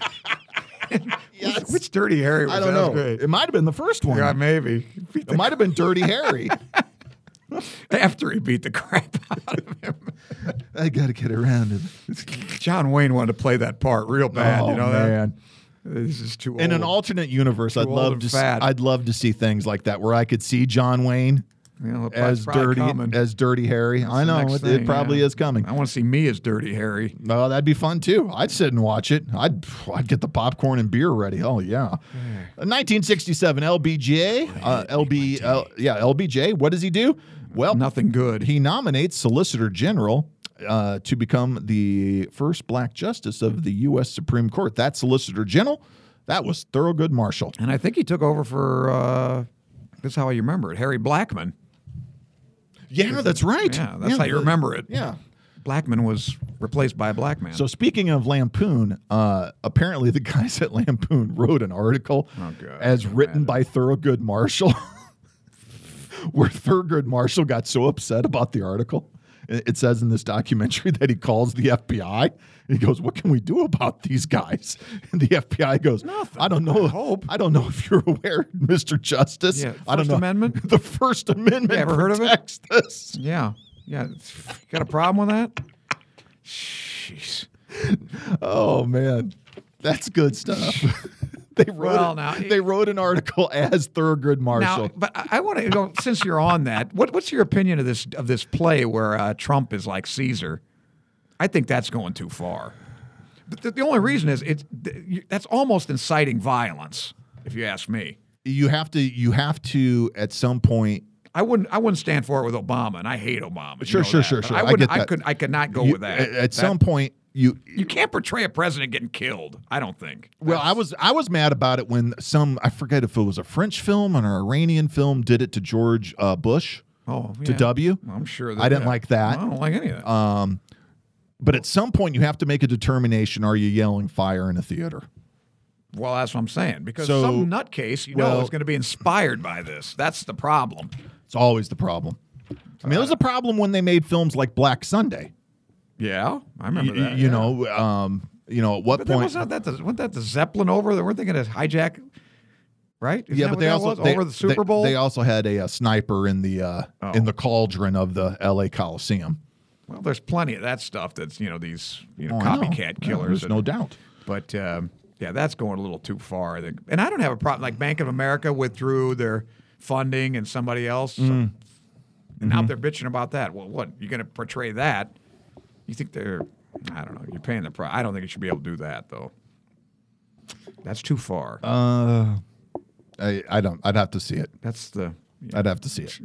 Yes. Which, which Dirty Harry was I don't that? know. Was great. It might have been the first one. Yeah, maybe. Beat the It might have been Dirty Harry. After he beat the crap out of him. I got to get around him. John Wayne wanted to play that part real bad. Oh, you know man. that? This is too old. In an alternate universe, Too I'd old love and to. fat. See, I'd love to see things like that where I could see John Wayne You know, as probably dirty coming. as Dirty Harry. That's I the know next it, thing, it probably yeah. is coming. I want to see me as Dirty Harry. Oh, that'd be fun too. I'd sit and watch it. I'd I'd get the popcorn and beer ready. Oh yeah. nineteen sixty-seven L B J. Uh, L B L, yeah, L B J. What does he do? Well, Nothing good. he nominates Solicitor General uh, to become the first black justice of the U S Supreme Court. That Solicitor General, that was Thurgood Marshall. And I think he took over for, uh, this is how I remember it, Harry Blackman. Yeah, that's right. Yeah, that's how you the- remember it. Yeah. Blackman was replaced by a black man. So speaking of Lampoon, uh, apparently the guys at Lampoon wrote an article Oh, God. as written by Thurgood Marshall, where Thurgood Marshall got so upset about the article. It it says in this documentary that he calls the F B I. He goes, "What can we do about these guys?" And the F B I goes, Nothing. "I don't know. I hope. I don't know if you're aware, Mister Justice. Yeah, I don't First know. Amendment? The First Amendment You ever heard of it? protects this." yeah. Yeah. Got a problem with that? Jeez. Oh man, that's good stuff. they wrote Well, it- now- they wrote an article as Thurgood Marshall. Now, but I, I want to go, since you're on that, what, what's your opinion of this of this play where uh, Trump is like Caesar? I think that's going too far. But the, the only reason is it's that's almost inciting violence, if you ask me. you have to you have to at some point. I wouldn't I wouldn't stand for it with Obama, and I hate Obama. you Sure, know sure, that. sure, But sure. I, I wouldn't, get I that. could I could not go you- with that. At, at That- some point, you. you can't portray a president getting killed. I don't think. Well, I was I was mad about it when some I forget if it was a French film or an Iranian film did it to George uh, Bush. Oh, to yeah. W. I'm sure. That, I didn't yeah. like that. I don't like any of that. Um, but at some point, you have to make a determination: are you yelling fire in a theater? Well, that's what I'm saying. Because So- some nutcase, you know, well- is going to be inspired by this. That's the problem. It's always the problem. I mean, it was a problem when they made films like Black Sunday. Yeah, I remember You, that. you yeah. know, um, you know, at what but that point? wasn't that the, wasn't that the Zeppelin over? They weren't they going to hijack? Right? Isn't Yeah, that but what they that also was? they, over the Super they- Bowl. They also had a, uh sniper in the uh, Oh. in the cauldron of the L A Coliseum. well, there's plenty of that stuff. That's you know these you know Oh, I know. copycat Yeah, killers. there's and- no doubt. But um, yeah, that's going a little too far. I think. And I don't have a problem. Like Bank of America withdrew their funding, and somebody else. so- Mm. and Mm-hmm. now they're bitching about that. Well, what you're going to portray that? You think they're? I don't know. You're paying the price. I don't think you should be able to do that though. That's too far. Uh, I I don't. I'd have to see it. that's the. I'd have to see it.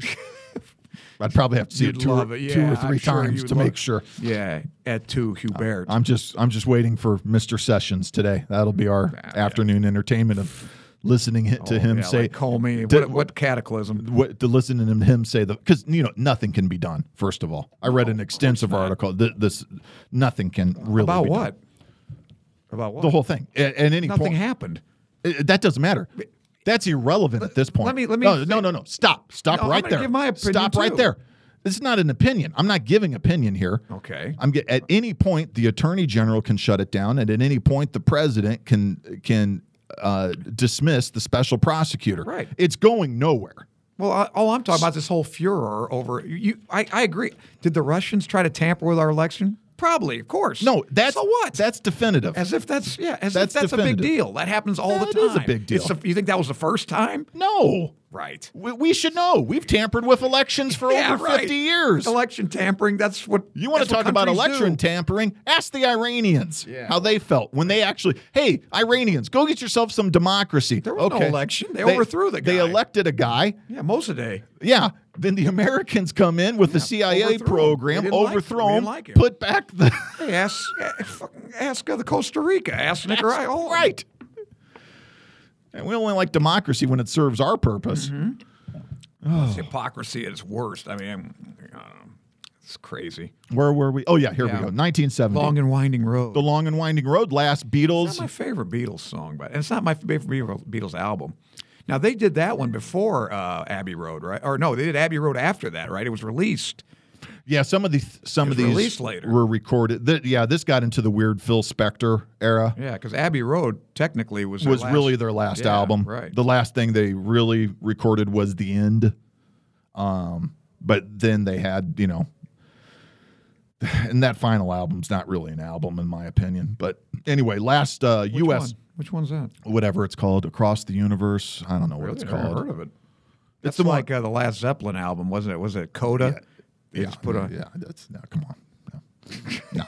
I'd probably have to see You'd it two, love or, it. two Yeah, or 3 I'm sure times you'd to love- make sure. Yeah, at two, Hubert. I'm just I'm just waiting for Mister Sessions today. That'll be our yeah. afternoon entertainment of listening hi- to Oh, him yeah, say like Comey. to- What, what cataclysm? what to listen to him, him say the because you know nothing can be done. First of all, I read No, an of extensive course not. article. Th- this nothing can really About be done. what? About what? The whole thing. At, at any Nothing point, happened. It- that doesn't matter. That's irrelevant at this point. let me- let me No, say- no, no, no. Stop. Stop No, I'm right gonna there. give my opinion, Stop right too. there. This is not an opinion. I'm not giving opinion here. Okay. I'm get, at any point the attorney general can shut it down, and at any point the president can can uh, dismiss the special prosecutor. Right. It's going nowhere. Well, I, all I'm talking about is this whole furor over you. I, I agree. Did the Russians try to tamper with our election? Probably, of course. No, that's so what? That's definitive. as if that's yeah. As That's if that's a big definitive. deal. That happens all That the time. is a big deal. It's a, you think that was the first time? no. Right. We, we should know. We've tampered with elections for Yeah, over right. fifty years. Election tampering. That's what You want to that's what talk about countries election do. tampering? Ask the Iranians Yeah. how they felt when they actually, hey, Iranians, go get yourself some democracy. There was no Okay. election. They overthrew the They guy. elected a guy. Yeah, Mossadegh. Yeah. Then the Americans come in with the Yeah, C I A overthrew him. We program, didn't like- overthrow we him, didn't like him. put back the. Hey, ask eh, fucking ask uh, the Costa Rica. Ask Nicaragua. Oh, right. And we only like democracy when it serves our purpose. Mm-hmm. It's hypocrisy at its worst. I mean, I'm, I don't know. It's crazy. Where were we? Oh, yeah, here Yeah. we go. nineteen seventy. Long and winding road. the Long and Winding Road, last It's Beatles. not my favorite Beatles song, but and it's not my favorite Beatles- Beatles album. Now they did that one before uh, Abbey Road, right? Or no, they did Abbey Road after that, right? It was released. Yeah, some of the some It of was these released later. were recorded. Th- yeah, this got into the weird Phil Spector era. Yeah, because Abbey Road technically was their Was last- really their last Yeah, album. right? The last thing they really recorded was The End. Um, but then they had, you know, and that final album's not really an album in my opinion. But anyway, last uh, Which U S one? Which one's that? whatever it's called, Across the Universe. I don't know what Really? it's I never called. heard of it. It's That's the like uh, the last Zeppelin album, wasn't it? Was it Coda? They Yeah, just put a, yeah. That's no. Come on. No. No.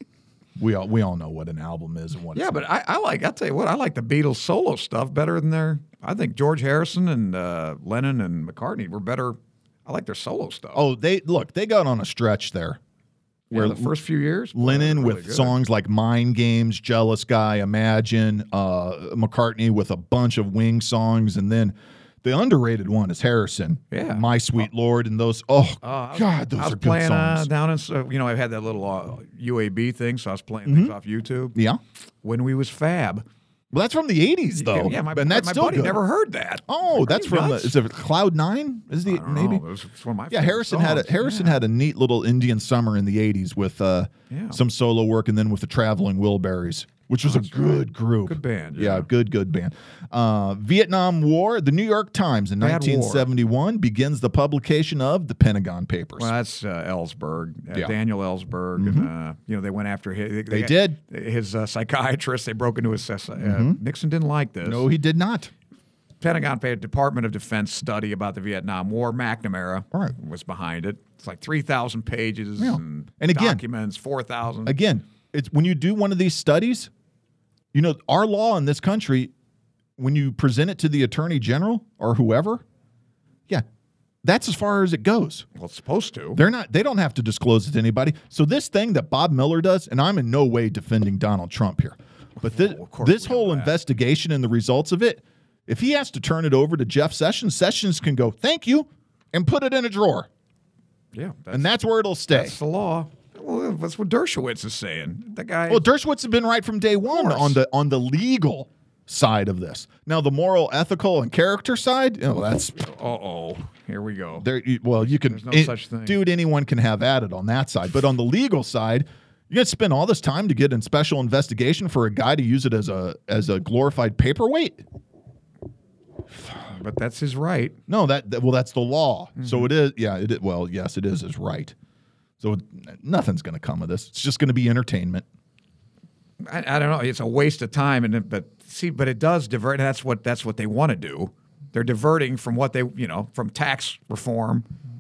We all we all know what an album is and what. Yeah, it's but I, I like. I'll tell you what. I like the Beatles solo stuff better than their. I think George Harrison and uh, Lennon and McCartney were better. I like their solo stuff. Oh, they look. They got on a stretch there. yeah, where the first few years, boy, Lennon they were really with good. songs like Mind Games, Jealous Guy, Imagine, uh, McCartney with a bunch of Wing songs, and then the underrated one is Harrison. Yeah. My Sweet Lord, and those. Oh Uh, God, those I was are good playing uh, songs. down in, uh, you know, I had that little uh, U A B thing, so I was playing Mm-hmm. things off YouTube. Yeah. When we was Fab, Well, that's from the eighties though. yeah, my, and that's my still buddy good. never heard that. Oh, Are that's you from the. nuts? Is it Cloud Nine? Is the I don't maybe? know. It was, it's one of my Yeah, favorite Harrison had a songs. Harrison Yeah. had a neat little Indian summer in the eighties with uh, Yeah. some solo work, and then with the Traveling Wilburys, which was a good group. Good band, Yeah. yeah. good, good band. Uh, Vietnam War. The New York Times in Bad war. nineteen seventy-one begins the publication of the Pentagon Papers. Well, that's uh, Ellsberg, uh, Yeah. Daniel Ellsberg, and uh, you know they went after his. They, They did. His uh, psychiatrist. They broke into his. Uh, Nixon didn't like this. no, he did not. Pentagon paid a Department of Defense study about the Vietnam War. McNamara Right. was behind it. It's like three thousand pages Yeah. and, And again- documents, four thousand. Again, it's when you do one of these studies, you know, our law in this country, when you present it to the attorney general or whoever, yeah, that's as far as it goes. Well, it's supposed to. They're not, they don't have to disclose it to anybody. So this thing that Bob Miller does, and I'm in no way defending Donald Trump here, but this, Well, of course this we know whole that. investigation and the results of it, if he has to turn it over to Jeff Sessions, Sessions can go, thank you, and put it in a drawer. Yeah, that's, And that's where it'll stay. that's the law. Well, that's what Dershowitz is saying. The guy. Well, Dershowitz has been right from day one course. on the on the legal side of this. Now, the moral, ethical, and character side, you know, that's uh oh, here we go. there. you- Well, you can, There's no it- such thing. dude. Anyone can have at it on that side, but on the legal side, you're gonna spend all this time to get in special investigation for a guy to use it as a as a glorified paperweight. But that's his right. No, that, that well, that's the law. Mm-hmm. So it is. Yeah. It is, well, yes, it is his right. So it- nothing's gonna come of this. It's just gonna be entertainment. I, I don't know. It's a waste of time, and it, but see, but it does divert. That's what that's what they want to do. They're diverting from what they, you know, from tax reform,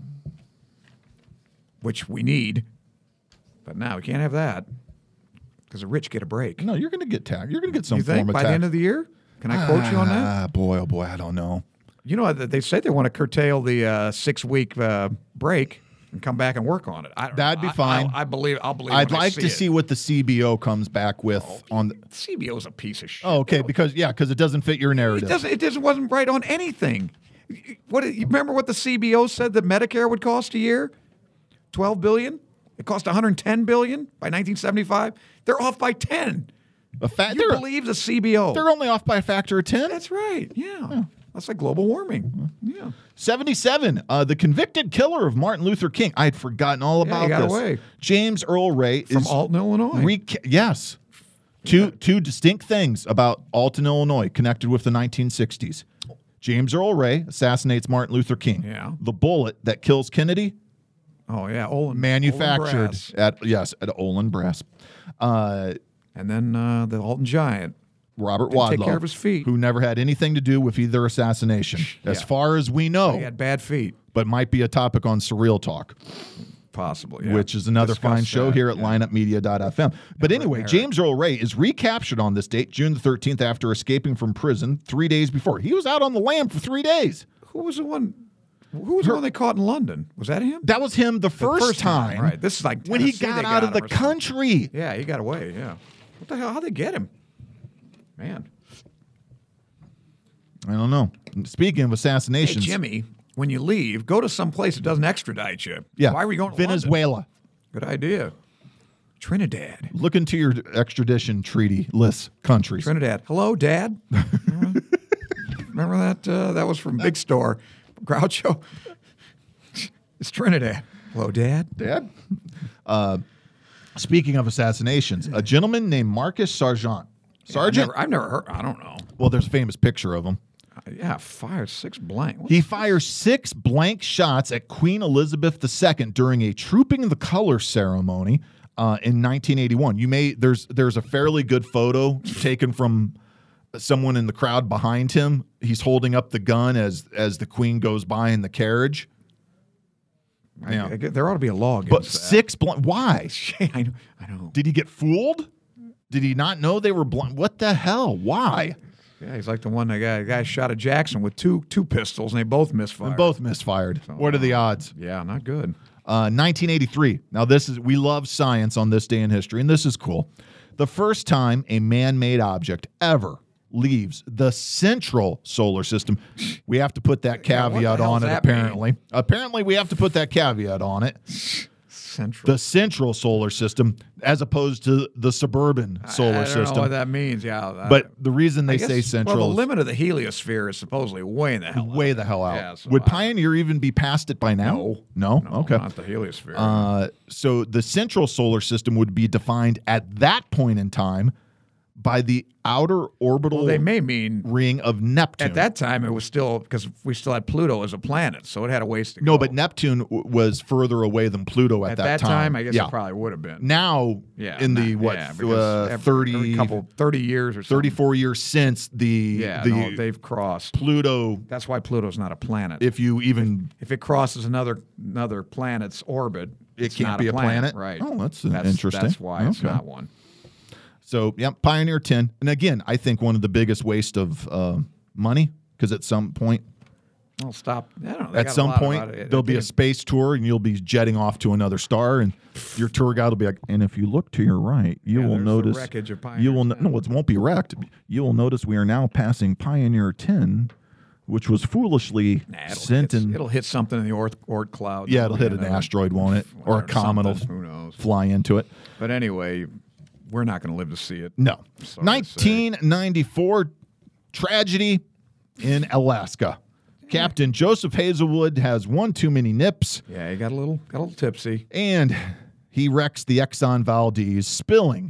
which we need. But now we can't have that because the rich get a break. No, you're gonna get taxed. You're gonna get some You form think of by tax. the end of the year? Can I quote you on that? Ah, boy, oh boy, I don't know. You know, they say they want to curtail the uh, six-week uh, break and come back and work on it. I don't That'd know. be fine. I, I, I believe. I'll believe. I'd when I like see to it. see what the C B O comes back with on. The, C B O's a piece of shit. oh, okay, though. because yeah, because it doesn't fit your It narrative. doesn't. It just wasn't right on anything. What you remember? What the C B O said that Medicare would cost a year? Twelve billion. It cost one hundred ten billion by nineteen seventy-five. They're off by ten. A fa- You they're, believe the C B O? they're only off by a factor of ten. That's right. Yeah. That's like global warming. Yeah. seventy-seven. Uh, the convicted killer of Martin Luther King. I had forgotten all Yeah, about he got this. away. James Earl Ray From is Alton, Illinois. reca- yes. Two two distinct things about Alton, Illinois, connected with the nineteen sixties. James Earl Ray assassinates Martin Luther King. Yeah. The bullet that kills Kennedy oh yeah. Olin. manufactured Olin Brass. at yes at Olin Brass. Uh, And then uh, the Alton Giant. Robert Didn't take Wadlow, care of his feet. who never had anything to do with either assassination, as Yeah. far as we know, He had bad feet. but might be a topic on Surreal Talk, Possibly. Yeah. which is another Discuss fine show that, here at yeah. lineup media dot f m. But anyway, Never. James Earl Ray is recaptured on this date, June the thirteenth, after escaping from prison three days before. He was out on the lam for three days. Who was the one? Who was the one they caught in London? Was that him? That was him the first, first time, time, right. This is like when he Tennessee got they out got of the him or something. country. Yeah, he got away. Yeah. What the hell? How'd they get him? Man. I don't know. Speaking of Hey, assassinations, Jimmy, when you leave, go to some place that doesn't extradite you. yeah, Why were you going to London? Venezuela. Good idea. Trinidad. Look into your extradition treaty list countries. Trinidad. Hello, Dad. Remember, Remember that? Uh, that was from Big Store. Groucho. It's Trinidad. Hello, Dad. Dad? Uh, speaking of assassinations, a gentleman named Marcus Sargent. I've Sargent? never, I've never heard. I don't know. Well, there's a famous picture of him. Yeah, fired six blank. What He fires six blank shots at Queen Elizabeth the Second during a Trooping the Color ceremony uh, in nineteen eighty-one. You may there's there's a fairly good photo taken from someone in the crowd behind him. He's holding up the gun as as the Queen goes by in the carriage. I, Yeah. I, there ought to be a law against But that. six blank. Why? I know. I know. Did he get fooled? Did he not know they were blank? What the hell? Why? Yeah, he's like the one that guy, guy shot at Jackson with two two pistols, and they both misfired. And both misfired. So, What are the odds? Yeah, not good. Uh, nineteen eighty-three. Now, this is we love science on this day in history, and this is cool. The first time a man-made object ever leaves the central solar system. We have to put that Yeah, what the caveat hell on does it, that mean? apparently. Apparently, we have to put that caveat on it. Central. The central solar system, as opposed to the suburban solar I, I don't system. know what that means. Yeah, uh, But the reason they I guess, say central Well, the is limit of the heliosphere is supposedly way in the hell way out. the hell out. Yeah, so Would I- Pioneer even be past it by now? No. No? No, Okay. not the heliosphere. Uh, so the central solar system would be defined at that point in time by the outer orbital well, they may mean ring of Neptune. at that time it was still because we still had Pluto as a planet, so it had a ways to go. no, but Neptune w- was further away than Pluto at, at that, that time, I guess yeah. it probably would have been. Now, Yeah, in the not- what yeah, th- because uh, every- thirty, every couple thirty years or something. thirty-four years since the Yeah, the no, they've crossed. Pluto, That's why Pluto's not a planet. if you even If it crosses another another planet's orbit, it it's can't not be a planet, right? Oh, that's, uh, that's interesting. That's why it's Okay. not one. So, yeah, Pioneer ten. And again, I think one of the biggest waste of uh, money because at some point, Well, stop. I don't know. They at got a some lot point, about it. there'll be They a can- space tour and you'll be jetting off to another star, and your tour guide will be like, and if you look to your right, you Yeah, will there's the notice wreckage of you will Pioneer no, no, it won't be wrecked. You will notice we are now passing Pioneer ten, which was foolishly Nah, it'll, sent hit, in. it'll hit something in the Oort, Oort cloud. Yeah, it'll hit an Yeah, that'll- asteroid, won't it? Or a or comet will something. Who knows? fly into it. But anyway, we're not going to live to see it. No. Sorry to say. nineteen ninety-four tragedy in Alaska. Captain Joseph Hazelwood has one too many nips, Yeah, he got a little got a little tipsy. and he wrecks the Exxon Valdez, spilling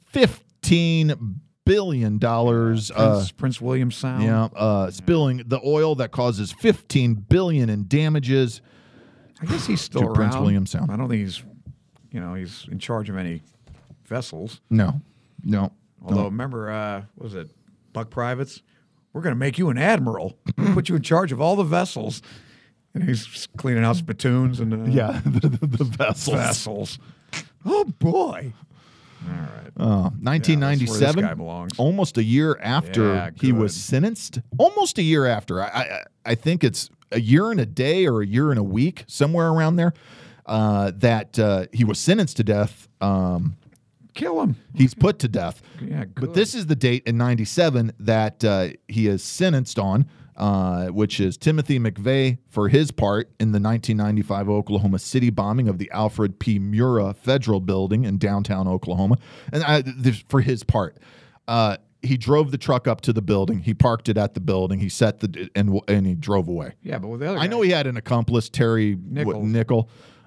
fifteen billion dollars. Uh, Prince, Prince William Sound. yeah, uh, spilling the oil that causes fifteen billion dollars in damages. I guess he's still To around. Prince William Sound. I don't think he's, you know, he's in charge of any vessels. No, no. Although, remember, uh, what was it Buck Privates? We're going to make you an admiral. We'll put you in charge of all the vessels. And he's cleaning out spittoons and uh, Yeah, the, the, the vessels. vessels. Oh boy! All right. Uh, nineteen ninety-seven, Yeah, that's where this guy belongs. almost a year after Yeah, he was good. sentenced. Almost a year after. I, I I think it's a year and a day or a year and a week, somewhere around there, uh, that uh, he was sentenced to death. Um, Kill him. he's put to death. Yeah, But good. this is the date in ninety-seven that uh, he is sentenced on, uh, which is Timothy McVeigh for his part in the nineteen ninety-five Oklahoma City bombing of the Alfred P. Murrah Federal Building in downtown Oklahoma. And I, this, for his part, uh, he drove the truck up to the building. He parked it at the building. He set the and and he drove away. Yeah, but with the other I know guy- he had an accomplice, Terry Nichols. what, Nickel.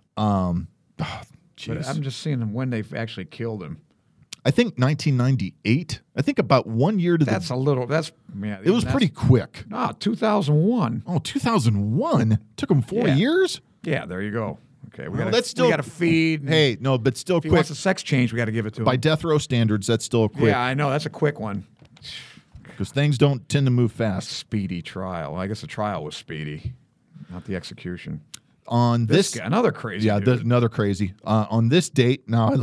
Um, oh, But jeez. I'm just seeing when they actually killed him. I think nineteen ninety-eight. I think about one year to That's the. a little. That's yeah. It was that's- pretty quick. Ah, two thousand one. Oh, two thousand one took him four Yeah. years. Yeah, there you go. Okay, we Well, got that's still- we got to feed. and Hey, no, but still if he quick. wants a sex change, we got to give it to By him. death row standards, that's still quick Yeah, I know that's a quick one. because things don't tend to move fast. Speedy trial. I guess the trial was speedy, not the execution. On This, this, guy, another crazy. yeah, dude. there's another crazy. Uh, on this date, now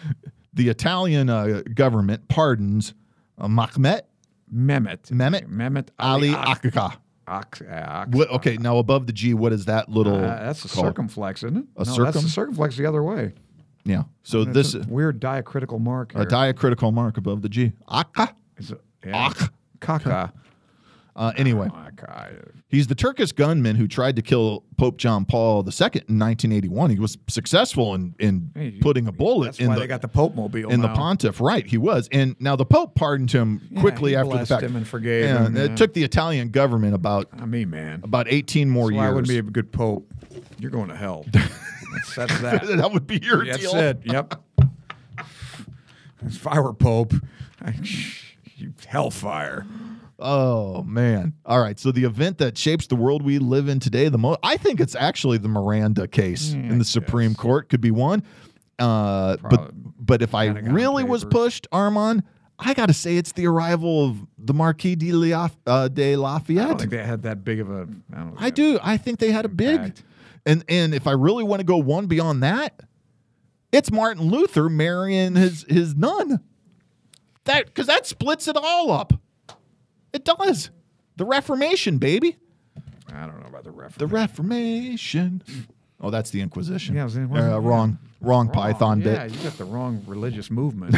the Italian uh, government pardons uh, Mehmet Mehmet. Mehmet Mehmet Ali Ak- Akaka. Ak- Ak- What, okay, now above the G, what is that little? Uh, that's a called? circumflex, isn't it? A no, circum? That's the circumflex the other way. Yeah. So It's this a weird diacritical mark. a Here. diacritical mark above the G. Aka. Is it, yeah. Ak. Kaka. Uh, anyway. Aka. He's the Turkish gunman who tried to kill Pope John Paul the Second in nineteen eighty-one. He was successful in, in Hey, putting a bullet That's in why the they got the Pope mobile in now. the pontiff. Right, he was. And now the Pope pardoned him Yeah, quickly he after the blessed fact. him and forgave Yeah, him, It yeah. took the Italian government about I mean, man. about eighteen more That's why I years. wouldn't be a good Pope. You're going to hell. that's, that's that. that would be your That's deal. it. Yep. If I were Pope, I, you hellfire. Oh, man. All right. So the event that shapes the world we live in today the most, I think it's actually the Miranda case Yeah, in the I Supreme guess. Court could be one. Uh, but Probably but if I Pentagon really was Papers. pushed, Armand, I got to say it's the arrival of the Marquis de, Laf- uh, de I don't Lafayette. think they had that big of a. I, don't I do. I think they had a big. Impact. And and if I really want to go one beyond that, it's Martin Luther marrying his his nun. That because that splits it all up. It does. The Reformation, baby. I don't know about the reference. The Reformation. Oh, that's the Inquisition. Yeah, I was in- uh, wrong, wrong Python Yeah, bit. you got the wrong religious movement.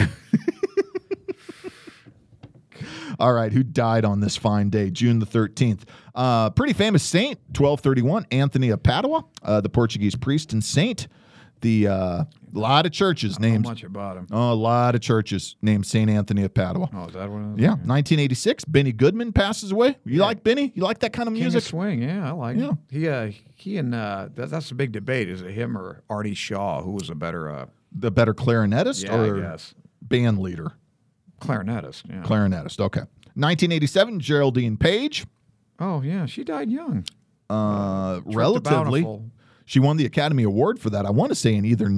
All right, who died on this fine day, June the thirteenth? Uh, pretty famous saint, twelve thirty-one, Anthony of Padua, uh, the Portuguese priest and saint. The uh, lot of churches I don't named know much about him. oh, a lot of churches named Saint Anthony of Padua. Oh, is that what it is? Yeah, nineteen eighty-six, Benny Goodman passes away. You Yeah. like Benny? You like that kind of King of music? Swing, yeah, I like Yeah. it. He, uh, he and uh, that, that's a big debate. Is it him or Artie Shaw? Who was a better uh, The better clarinetist yeah, or I guess. band leader? clarinetist? Yeah. Clarinetist. Okay. nineteen eighty-seven, Geraldine Page. oh, yeah, she died young. Uh, Trip to relatively. Bountiful. She won the Academy Award for that. I want to say in either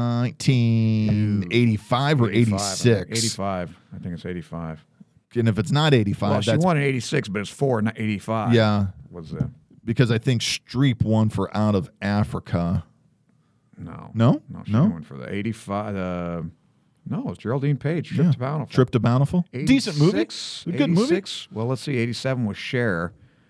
nineteen eighty-five or eighty-five, I think. eighty-six. eighty-five. I think it's eighty-five. And if it's not eighty-five, Well, she that's won in eighty-six, but it's four in eighty-five. yeah, Was the because I think Streep won for Out of Africa. no, No? no, she No? won for the eighty-five. Uh, no, it's Geraldine Page. Trip Yeah. to Bountiful. Trip to Bountiful. Decent movie. eighty-six, Good movie. eighty-six. Well, let's see. eighty-seven was Cher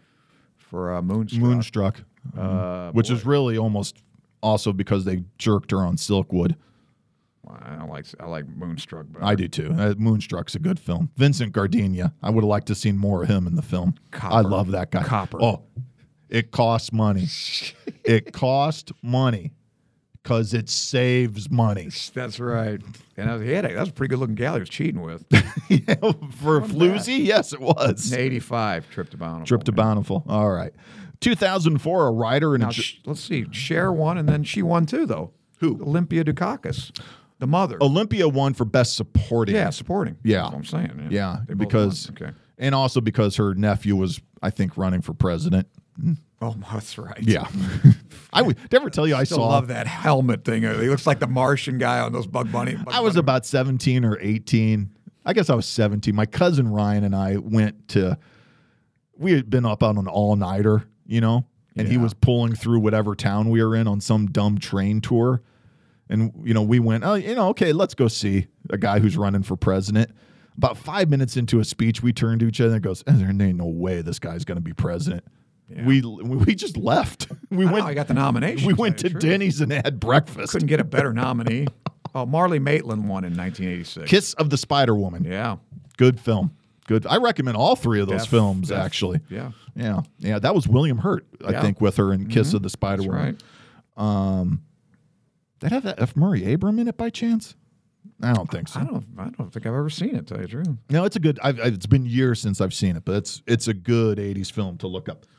for uh, Moonstruck. Moonstruck. Uh, which boy. is really almost also because they jerked her on Silkwood. Well, I don't like I like Moonstruck, but I do too. Uh, Moonstruck's a good film. Vincent Gardenia. I would have liked to have seen more of him in the film. I Copper. love that guy. Copper. Oh, it costs money. It cost money because it saves money. That's right. And I was, he had a, that was a pretty good looking gal he was cheating with. Yeah, for a Wasn't floozy, yes, it was. eighty-five, Trip to Bountiful. Trip to yeah. Bountiful. All right. two thousand four, a writer and a Now, ju- sh- let's see. Cher won, and then she won too, though. Who? Olympia Dukakis, the mother. Olympia won for best supporting. yeah, supporting. Yeah. That's what I'm saying. Yeah, They both because won. Okay. and also because her nephew was, I think, running for president. Oh, that's right. Yeah. I would never tell you I Still saw. love that helmet thing. He looks like the Martian guy on those Bug Bunny. Bug I was Bunny. about seventeen or eighteen. I guess I was seventeen. My cousin Ryan and I went to, we had been up on an all nighter, you know, and he Yeah. was pulling through whatever town we were in on some dumb train tour. And, you know, we went, oh, you know, okay, let's go see a guy who's running for president. About five minutes into a speech, we turned to each other and goes, there ain't no way this guy's going to be president. Yeah. We we just left. We I went. know, I got the nomination. we to went tell to you the truth. Denny's and had breakfast. Couldn't get a better nominee. Oh, Marley Maitland won in nineteen eighty-six. Kiss of the Spider Woman. Yeah. Good film. Good. I recommend all three of those Def- films, def- actually. Yeah. Yeah. Yeah. That was William Hurt, I Yeah. think, with her in Kiss of the Spider That's Woman. right. Um, did that have that F. Murray Abram in it by chance? I don't think so. I don't. I don't think I've ever seen it. To tell you the truth. No, it's a good. I've, I've- it's been years since I've seen it, but it's it's a good eighties film to look up.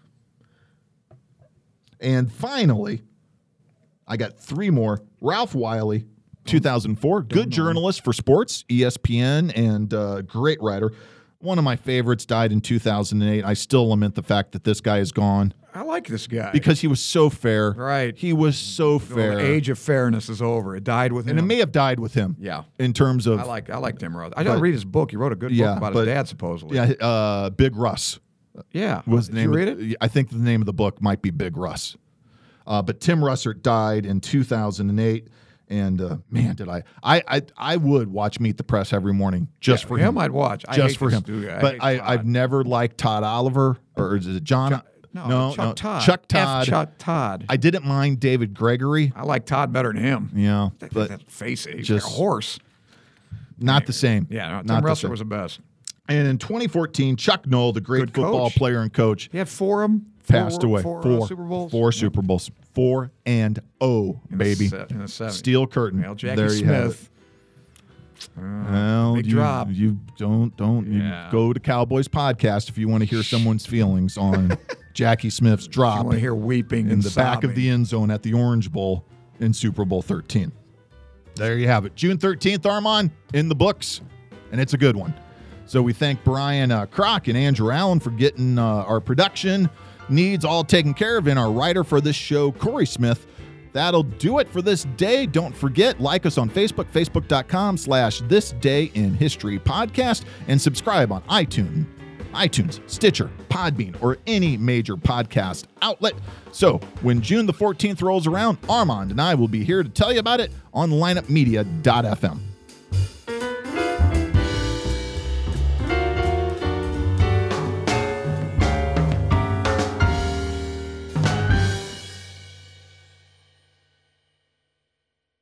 And finally, I got three more. Ralph Wiley, two thousand four, good journalist for sports, E S P N, and uh, great writer. One of my favorites died in two thousand eight. I still lament the fact that this guy is gone I like this guy because he was so fair. Right. He was so the fair. age of fairness is over. It died with and it him. may have died with him. Yeah. In terms of I like. I like Tim Roth. I But- didn't read his book. He wrote a good Yeah, book about but- his dad, supposedly. yeah, uh, Big Russ. Yeah. was the Did name. you read of, it? I think the name of the book might be Big Russ. Uh, but Tim Russert died in two thousand eight, and uh, man, did I, I I I would watch Meet the Press every morning just Yeah, for him him. I'd watch. I just hate for this him. dude. I but hate I, Todd. I've never liked Todd Oliver, or is it John? Chuck- no, no, Chuck no, Todd. Chuck F. Todd. Chuck Todd. I, I didn't mind David Gregory. like Todd better than him. Yeah, That, but that face, he's just- like a horse. not the same. Yeah, no, not Tim the Russert same. was the best. And in twenty fourteen, Chuck Noll, the great Good football coach. player and coach, He had four of them. passed away. Four, four uh, Super Bowls. Four Yeah. Super Bowls. Four and oh, In the baby. se- in the seventies. Steel curtain. Well, Jackie there you have it. Smith. Uh, Well, big you, drop. you don't don't Yeah. you go to Cowboys podcast if you want to hear someone's feelings on Jackie Smith's You drop want to hear weeping in and the back of the sobbing. end zone at the Orange Bowl in Super Bowl thirteen. There you have it. June thirteenth, Armand, in the books, and it's a good one. So we thank Brian uh, Kroc and Andrew Allen for getting uh, our production needs all taken care of, and our writer for this show, Corey Smith. That'll do it for this day. Don't forget, like us on Facebook, facebook.com slash This Day in History Podcast, and subscribe on iTunes, iTunes, Stitcher, Podbean, or any major podcast outlet. So when June the fourteenth rolls around, Armand and I will be here to tell you about it on lineup media dot f m.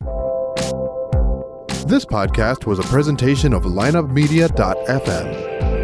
This podcast was a presentation of lineup media dot f m.